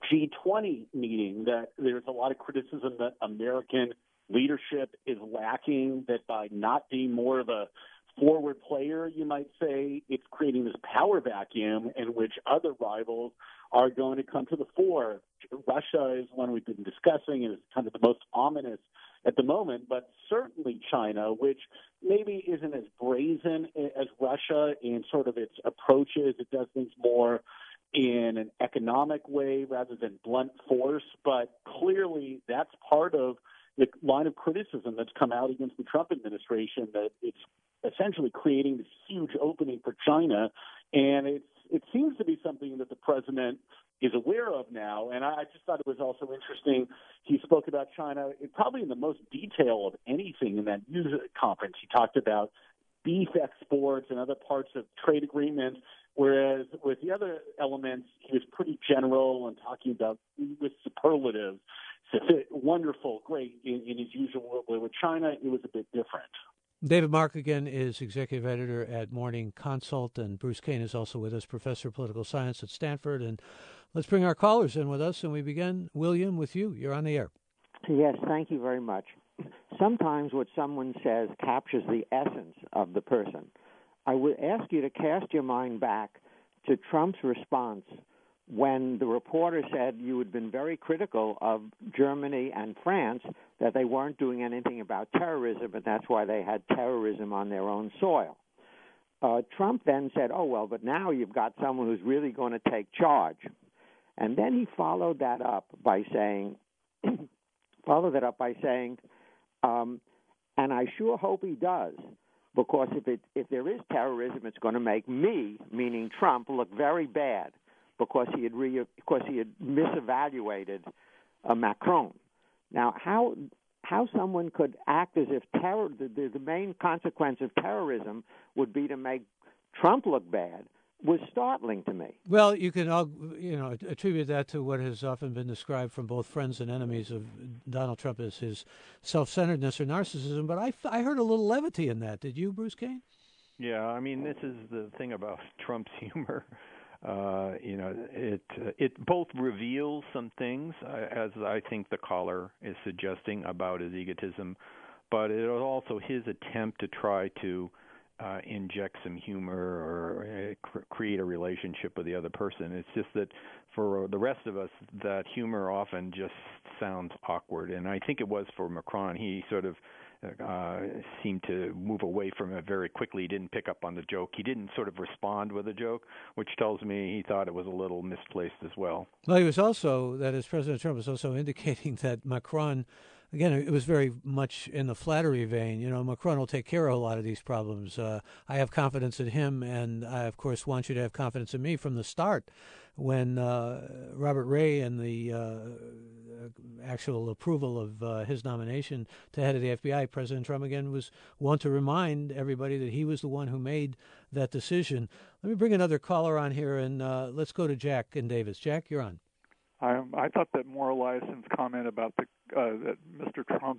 G20 meeting, that there's a lot of criticism that American leadership is lacking, that by not being more of a forward player, you might say, it's creating this power vacuum in which other rivals are going to come to the fore. Russia is one we've been discussing and is kind of the most ominous at the moment, but certainly China, which maybe isn't as brazen as Russia in sort of its approaches. It does things more in an economic way rather than blunt force, but clearly that's part of the line of criticism that's come out against the Trump administration, that it's essentially creating this huge opening for China. And it seems to be something that the president is aware of now. And I just thought it was also interesting. He spoke about China probably in the most detail of anything in that news conference. He talked about beef exports and other parts of trade agreements, whereas with the other elements, he was pretty general and talking about with superlatives. So, wonderful, great. In his usual way with China, it was a bit different. David Mark, again, is executive editor at Morning Consult, and Bruce Kane is also with us, professor of political science at Stanford. And let's bring our callers in with us, and we begin, William, with you. You're on the air. Yes, thank you very much. Sometimes what someone says captures the essence of the person. I would ask you to cast your mind back to Trump's response when the reporter said you had been very critical of Germany and France, that they weren't doing anything about terrorism, and that's why they had terrorism on their own soil. Trump then said, oh, well, but now you've got someone who's really going to take charge. And then he followed that up by saying, and I sure hope he does, because if there is terrorism, it's going to make me, meaning Trump, look very bad, because he had misevaluated Macron. Now, how someone could act as if the main consequence of terrorism would be to make Trump look bad was startling to me. Well, you can attribute that to what has often been described from both friends and enemies of Donald Trump as his self-centeredness or narcissism. But I heard a little levity in that. Did you, Bruce Kane? Yeah, I mean, this is the thing about Trump's humor. It both reveals some things, as I think the caller is suggesting, about his egotism, but it is also his attempt to try to inject some humor or create a relationship with the other person. It's just that for the rest of us, that humor often just sounds awkward, and I think it was for Macron. He sort of seemed to move away from it very quickly. He didn't pick up on the joke. He didn't sort of respond with a joke, which tells me he thought it was a little misplaced as well. Well, he was also, that is, President Trump was also indicating that Macron, again, it was very much in the flattery vein. You know, Macron will take care of a lot of these problems. I have confidence in him, and I, of course, want you to have confidence in me from the start. When Robert Ray and the actual approval of his nomination to head of the FBI, President Trump again was one to remind everybody that he was the one who made that decision. Let me bring another caller on here, and let's go to Jack in Davis. Jack, you're on. I thought that Maura Liasson's comment about that Mr. Trump's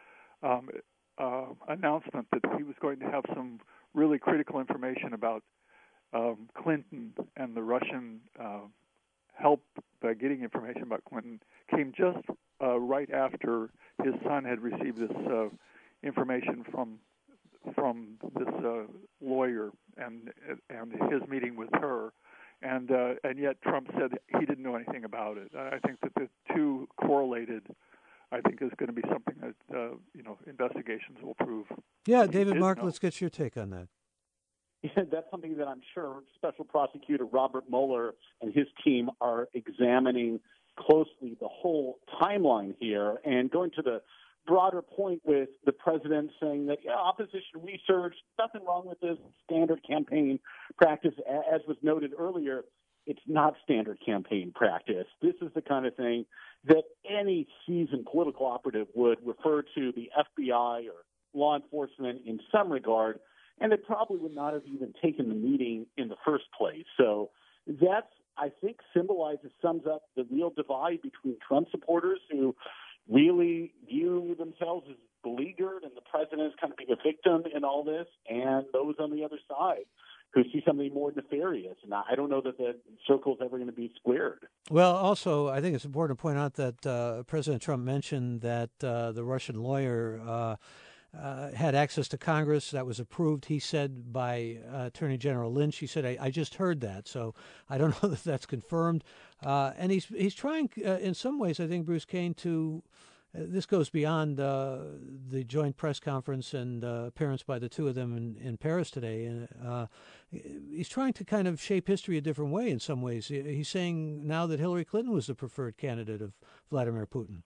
announcement that he was going to have some really critical information about Clinton and the Russian help by getting information about Clinton came just right after his son had received this information from this lawyer and his meeting with her. And yet Trump said he didn't know anything about it. I think that the two correlated, I think, is going to be something that investigations will prove. Yeah, David Mark, let's get your take on that. Yeah, that's something that I'm sure Special Prosecutor Robert Mueller and his team are examining closely, the whole timeline here. And going to the broader point with the president saying that opposition research, nothing wrong with this, standard campaign practice. As was noted earlier, it's not standard campaign practice. This is the kind of thing that any seasoned political operative would refer to the FBI or law enforcement in some regard, and they probably would not have even taken the meeting in the first place. So that's, I think, sums up the real divide between Trump supporters who really view themselves as beleaguered and the president is kind of being a victim in all this, and those on the other side who see something more nefarious. And I don't know that the circle is ever going to be squared. Well, also, I think it's important to point out that President Trump mentioned that the Russian lawyer had access to Congress. That was approved, he said, by Attorney General Lynch. He said, I just heard that, so I don't know that that's confirmed. And he's trying, in some ways, I think, Bruce Kane, to this goes beyond the joint press conference and appearance by the two of them in Paris today. He's trying to kind of shape history a different way in some ways. He's saying now that Hillary Clinton was the preferred candidate of Vladimir Putin.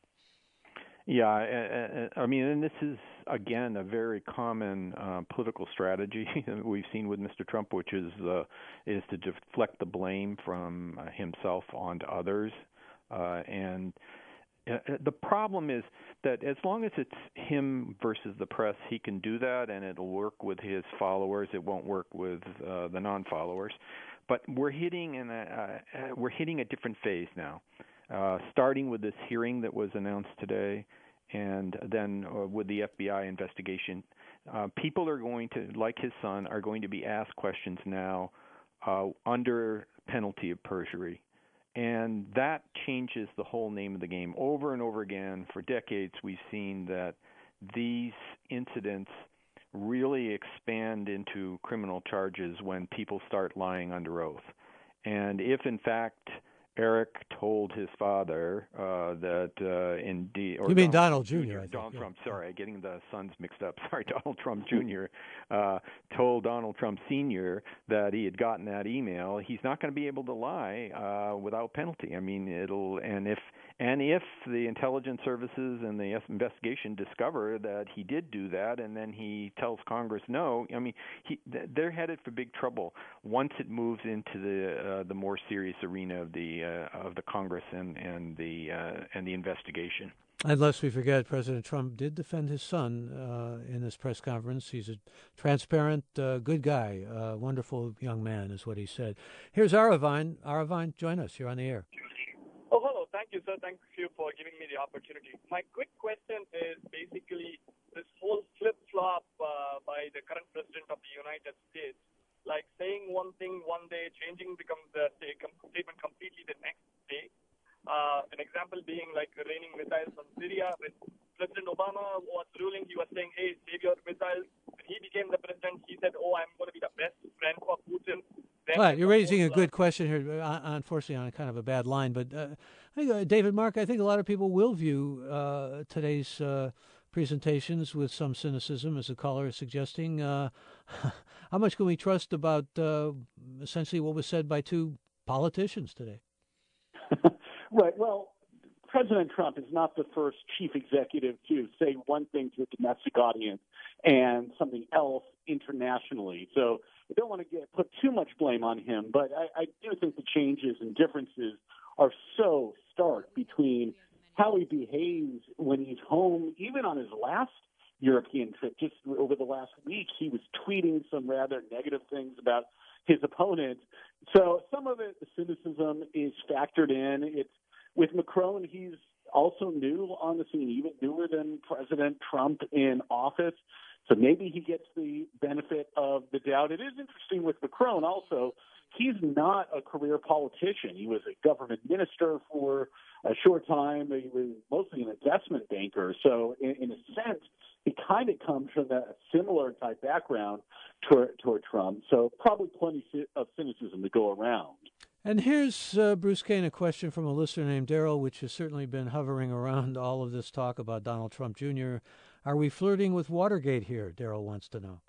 Yeah, I mean, and this is, again, a very common political strategy that we've seen with Mr. Trump, which is to deflect the blame from himself onto others. And The problem is that as long as it's him versus the press, he can do that, and it'll work with his followers. It won't work with the non-followers. But we're hitting a different phase now, starting with this hearing that was announced today, and then with the FBI investigation. People are going to, like his son, are going to be asked questions now under penalty of perjury. And that changes the whole name of the game. Over and over again, for decades, we've seen that these incidents really expand into criminal charges when people start lying under oath. And if, in fact, Eric told his father that indeed... You mean Donald Jr., I think. Donald Trump, sorry, getting the sons mixed up. Sorry, Donald Trump Jr. Told Donald Trump Sr. that he had gotten that email. He's not going to be able to lie without penalty. I mean, if the intelligence services and the investigation discover that he did do that, and then he tells Congress no, I mean, they're headed for big trouble once it moves into the more serious arena of the Congress and the investigation. And lest we forget, President Trump did defend his son in this press conference. He's a transparent, good guy, wonderful young man, is what he said. Here's Aravine. Aravine, join us. You're on the air. Oh, hello. Thank you, sir. Thank you for giving me the opportunity. My quick question is basically this whole flip-flop by the current president of the United States, like saying one thing one day, changing the statement completely the next day. An example being like raining missiles on Syria. When President Obama was ruling, he was saying, hey, save your missiles. When he became the president, he said, oh, I'm going to be the best friend for Putin. Right, you're raising a good question here, unfortunately on kind of a bad line. But I think, David Mark, I think a lot of people will view today's presentations with some cynicism, as the caller is suggesting. How much can we trust about essentially what was said by two politicians today? Right. Well, President Trump is not the first chief executive to say one thing to a domestic audience and something else internationally. So I don't want to put too much blame on him, but I do think the changes and differences are so stark between how he behaves when he's home, even on his last European trip. Just over the last week, he was tweeting some rather negative things about his opponent. So some of it, the cynicism is factored in. It's with Macron, he's also new on the scene, even newer than President Trump in office. So maybe he gets the benefit of the doubt. It is interesting with Macron also. He's not a career politician. He was a government minister for a short time. He was mostly an investment banker. So in a sense, he kind of comes from a similar type background toward Trump. So probably plenty of cynicism to go around. And here's, Bruce Kane, a question from a listener named Daryl, which has certainly been hovering around all of this talk about Donald Trump Jr. Are we flirting with Watergate here? Daryl wants to know.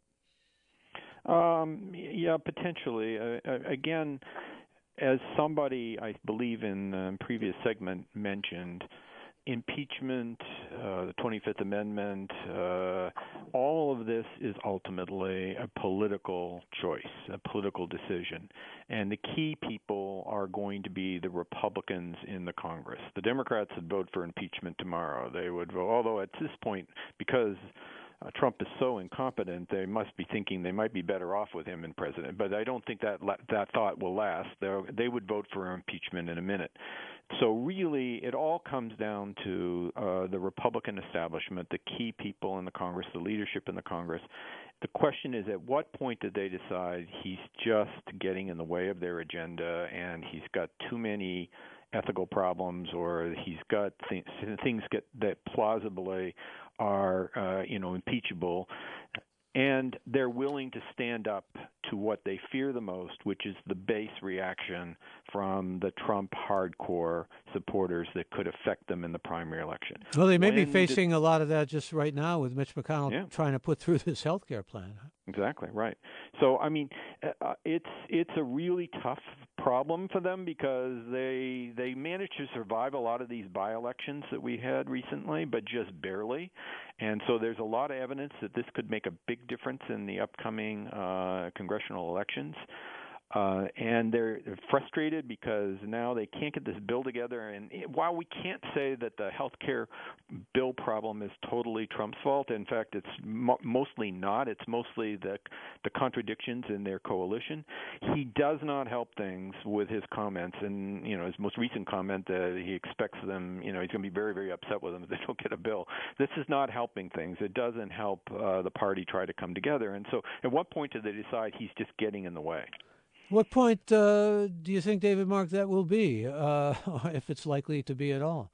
Yeah, potentially. Again, as somebody I believe in the previous segment mentioned, impeachment, the 25th Amendment, all of this is ultimately a political choice, a political decision. And the key people are going to be the Republicans in the Congress. The Democrats would vote for impeachment tomorrow. They would vote, although at this point, because Trump is so incompetent, they must be thinking they might be better off with him in president. But I don't think that thought will last. They would vote for impeachment in a minute. So really, it all comes down to the Republican establishment, the key people in the Congress, the leadership in the Congress. The question is, at what point did they decide he's just getting in the way of their agenda and he's got too many ethical problems, or he's got things that plausibly are impeachable, and they're willing to stand up to what they fear the most, which is the base reaction from the Trump hardcore supporters that could affect them in the primary election. Well, they may be facing a lot of that just right now with Mitch McConnell trying to put through this health care plan. Exactly, right. So, I mean, it's a really tough problem for them because they managed to survive a lot of these by-elections that we had recently, but just barely. And so there's a lot of evidence that this could make a big difference in the upcoming congressional elections. And they're frustrated because now they can't get this bill together. And while we can't say that the health care bill problem is totally Trump's fault, in fact, it's mostly not. It's mostly the contradictions in their coalition. He does not help things with his comments. And, his most recent comment, he expects them, he's going to be very, very upset with them if they don't get a bill. This is not helping things. It doesn't help the party try to come together. And so at what point do they decide he's just getting in the way? What point do you think, David Mark, that will be, if it's likely to be at all?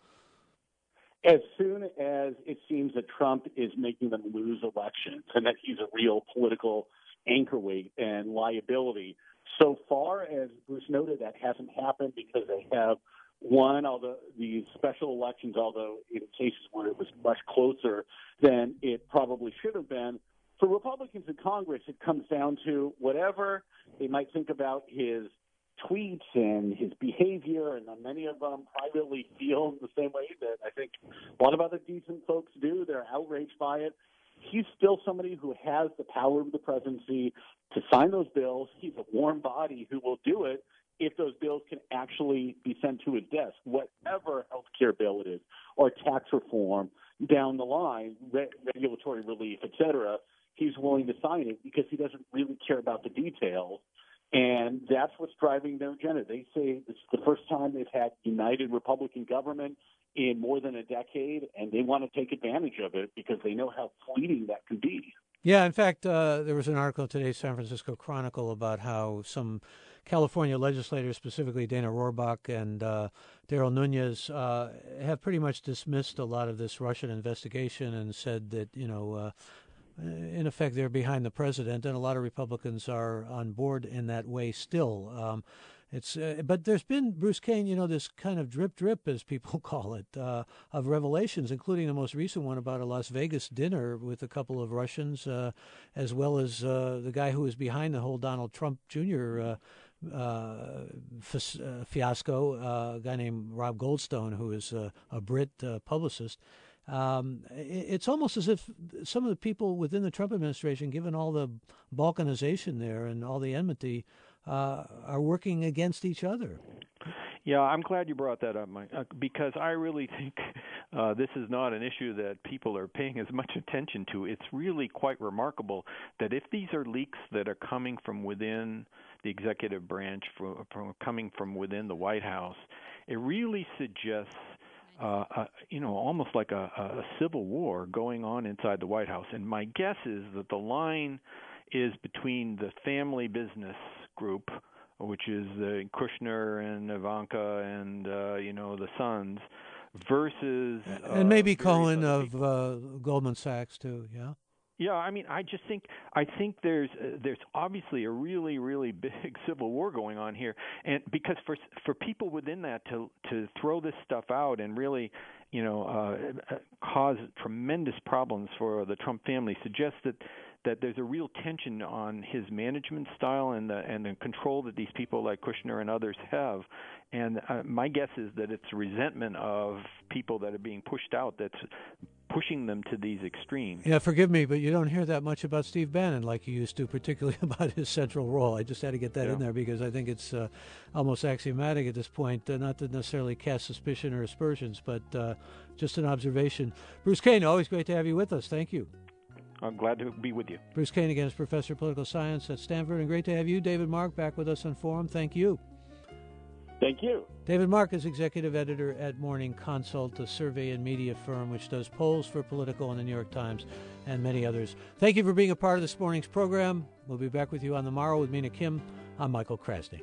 As soon as it seems that Trump is making them lose elections and that he's a real political anchorweight and liability. So far, as Bruce noted, that hasn't happened because they have won all the special elections, although in cases where it was much closer than it probably should have been. For Republicans in Congress, it comes down to whatever they might think about his tweets and his behavior, and many of them privately feel the same way that I think a lot of other decent folks do. They're outraged by it. He's still somebody who has the power of the presidency to sign those bills. He's a warm body who will do it if those bills can actually be sent to his desk, whatever health care bill it is, or tax reform down the line, regulatory relief, et cetera. He's willing to sign it because he doesn't really care about the details. And that's what's driving their agenda. They say it's the first time they've had united Republican government in more than a decade, and they want to take advantage of it because they know how fleeting that can be. Yeah, in fact, there was an article today, San Francisco Chronicle, about how some California legislators, specifically Dana Rohrabaugh and Darrell Nunez, have pretty much dismissed a lot of this Russian investigation and said that, in effect, they're behind the president, and a lot of Republicans are on board in that way still. But there's been, Bruce Kane, this kind of drip, as people call it, of revelations, including the most recent one about a Las Vegas dinner with a couple of Russians, as well as the guy who was behind the whole Donald Trump Jr. Fiasco, a guy named Rob Goldstone, who is a Brit publicist. It's almost as if some of the people within the Trump administration, given all the balkanization there and all the enmity, are working against each other. Yeah, I'm glad you brought that up, Mike, because I really think this is not an issue that people are paying as much attention to. It's really quite remarkable that if these are leaks that are coming from within the executive branch, coming from within the White House, it really suggests almost like a civil war going on inside the White House. And my guess is that the line is between the family business group, which is Kushner and Ivanka and the sons, versus and maybe Cohen of Goldman Sachs too. Yeah. Yeah, I think there's obviously a really, really big civil war going on here, and because for people within that to throw this stuff out and really cause tremendous problems for the Trump family suggests that there's a real tension on his management style and the control that these people like Kushner and others have. And my guess is that it's resentment of people that are being pushed out that's pushing them to these extremes. Yeah, forgive me, but you don't hear that much about Steve Bannon like you used to, particularly about his central role. I just had to get that in there because I think it's almost axiomatic at this point, not to necessarily cast suspicion or aspersions, but just an observation. Bruce Kane, always great to have you with us. Thank you. I'm glad to be with you. Bruce Kane, again, is Professor of Political Science at Stanford, and great to have you, David Mark, back with us on Forum. Thank you. Thank you. David Mark is executive editor at Morning Consult, a survey and media firm which does polls for Politico and the New York Times and many others. Thank you for being a part of this morning's program. We'll be back with you on the morrow with Mina Kim. I'm Michael Krasny.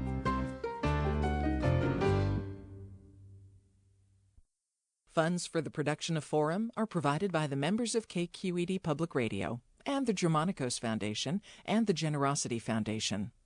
Funds for the production of Forum are provided by the members of KQED Public Radio and the Germanicos Foundation and the Generosity Foundation.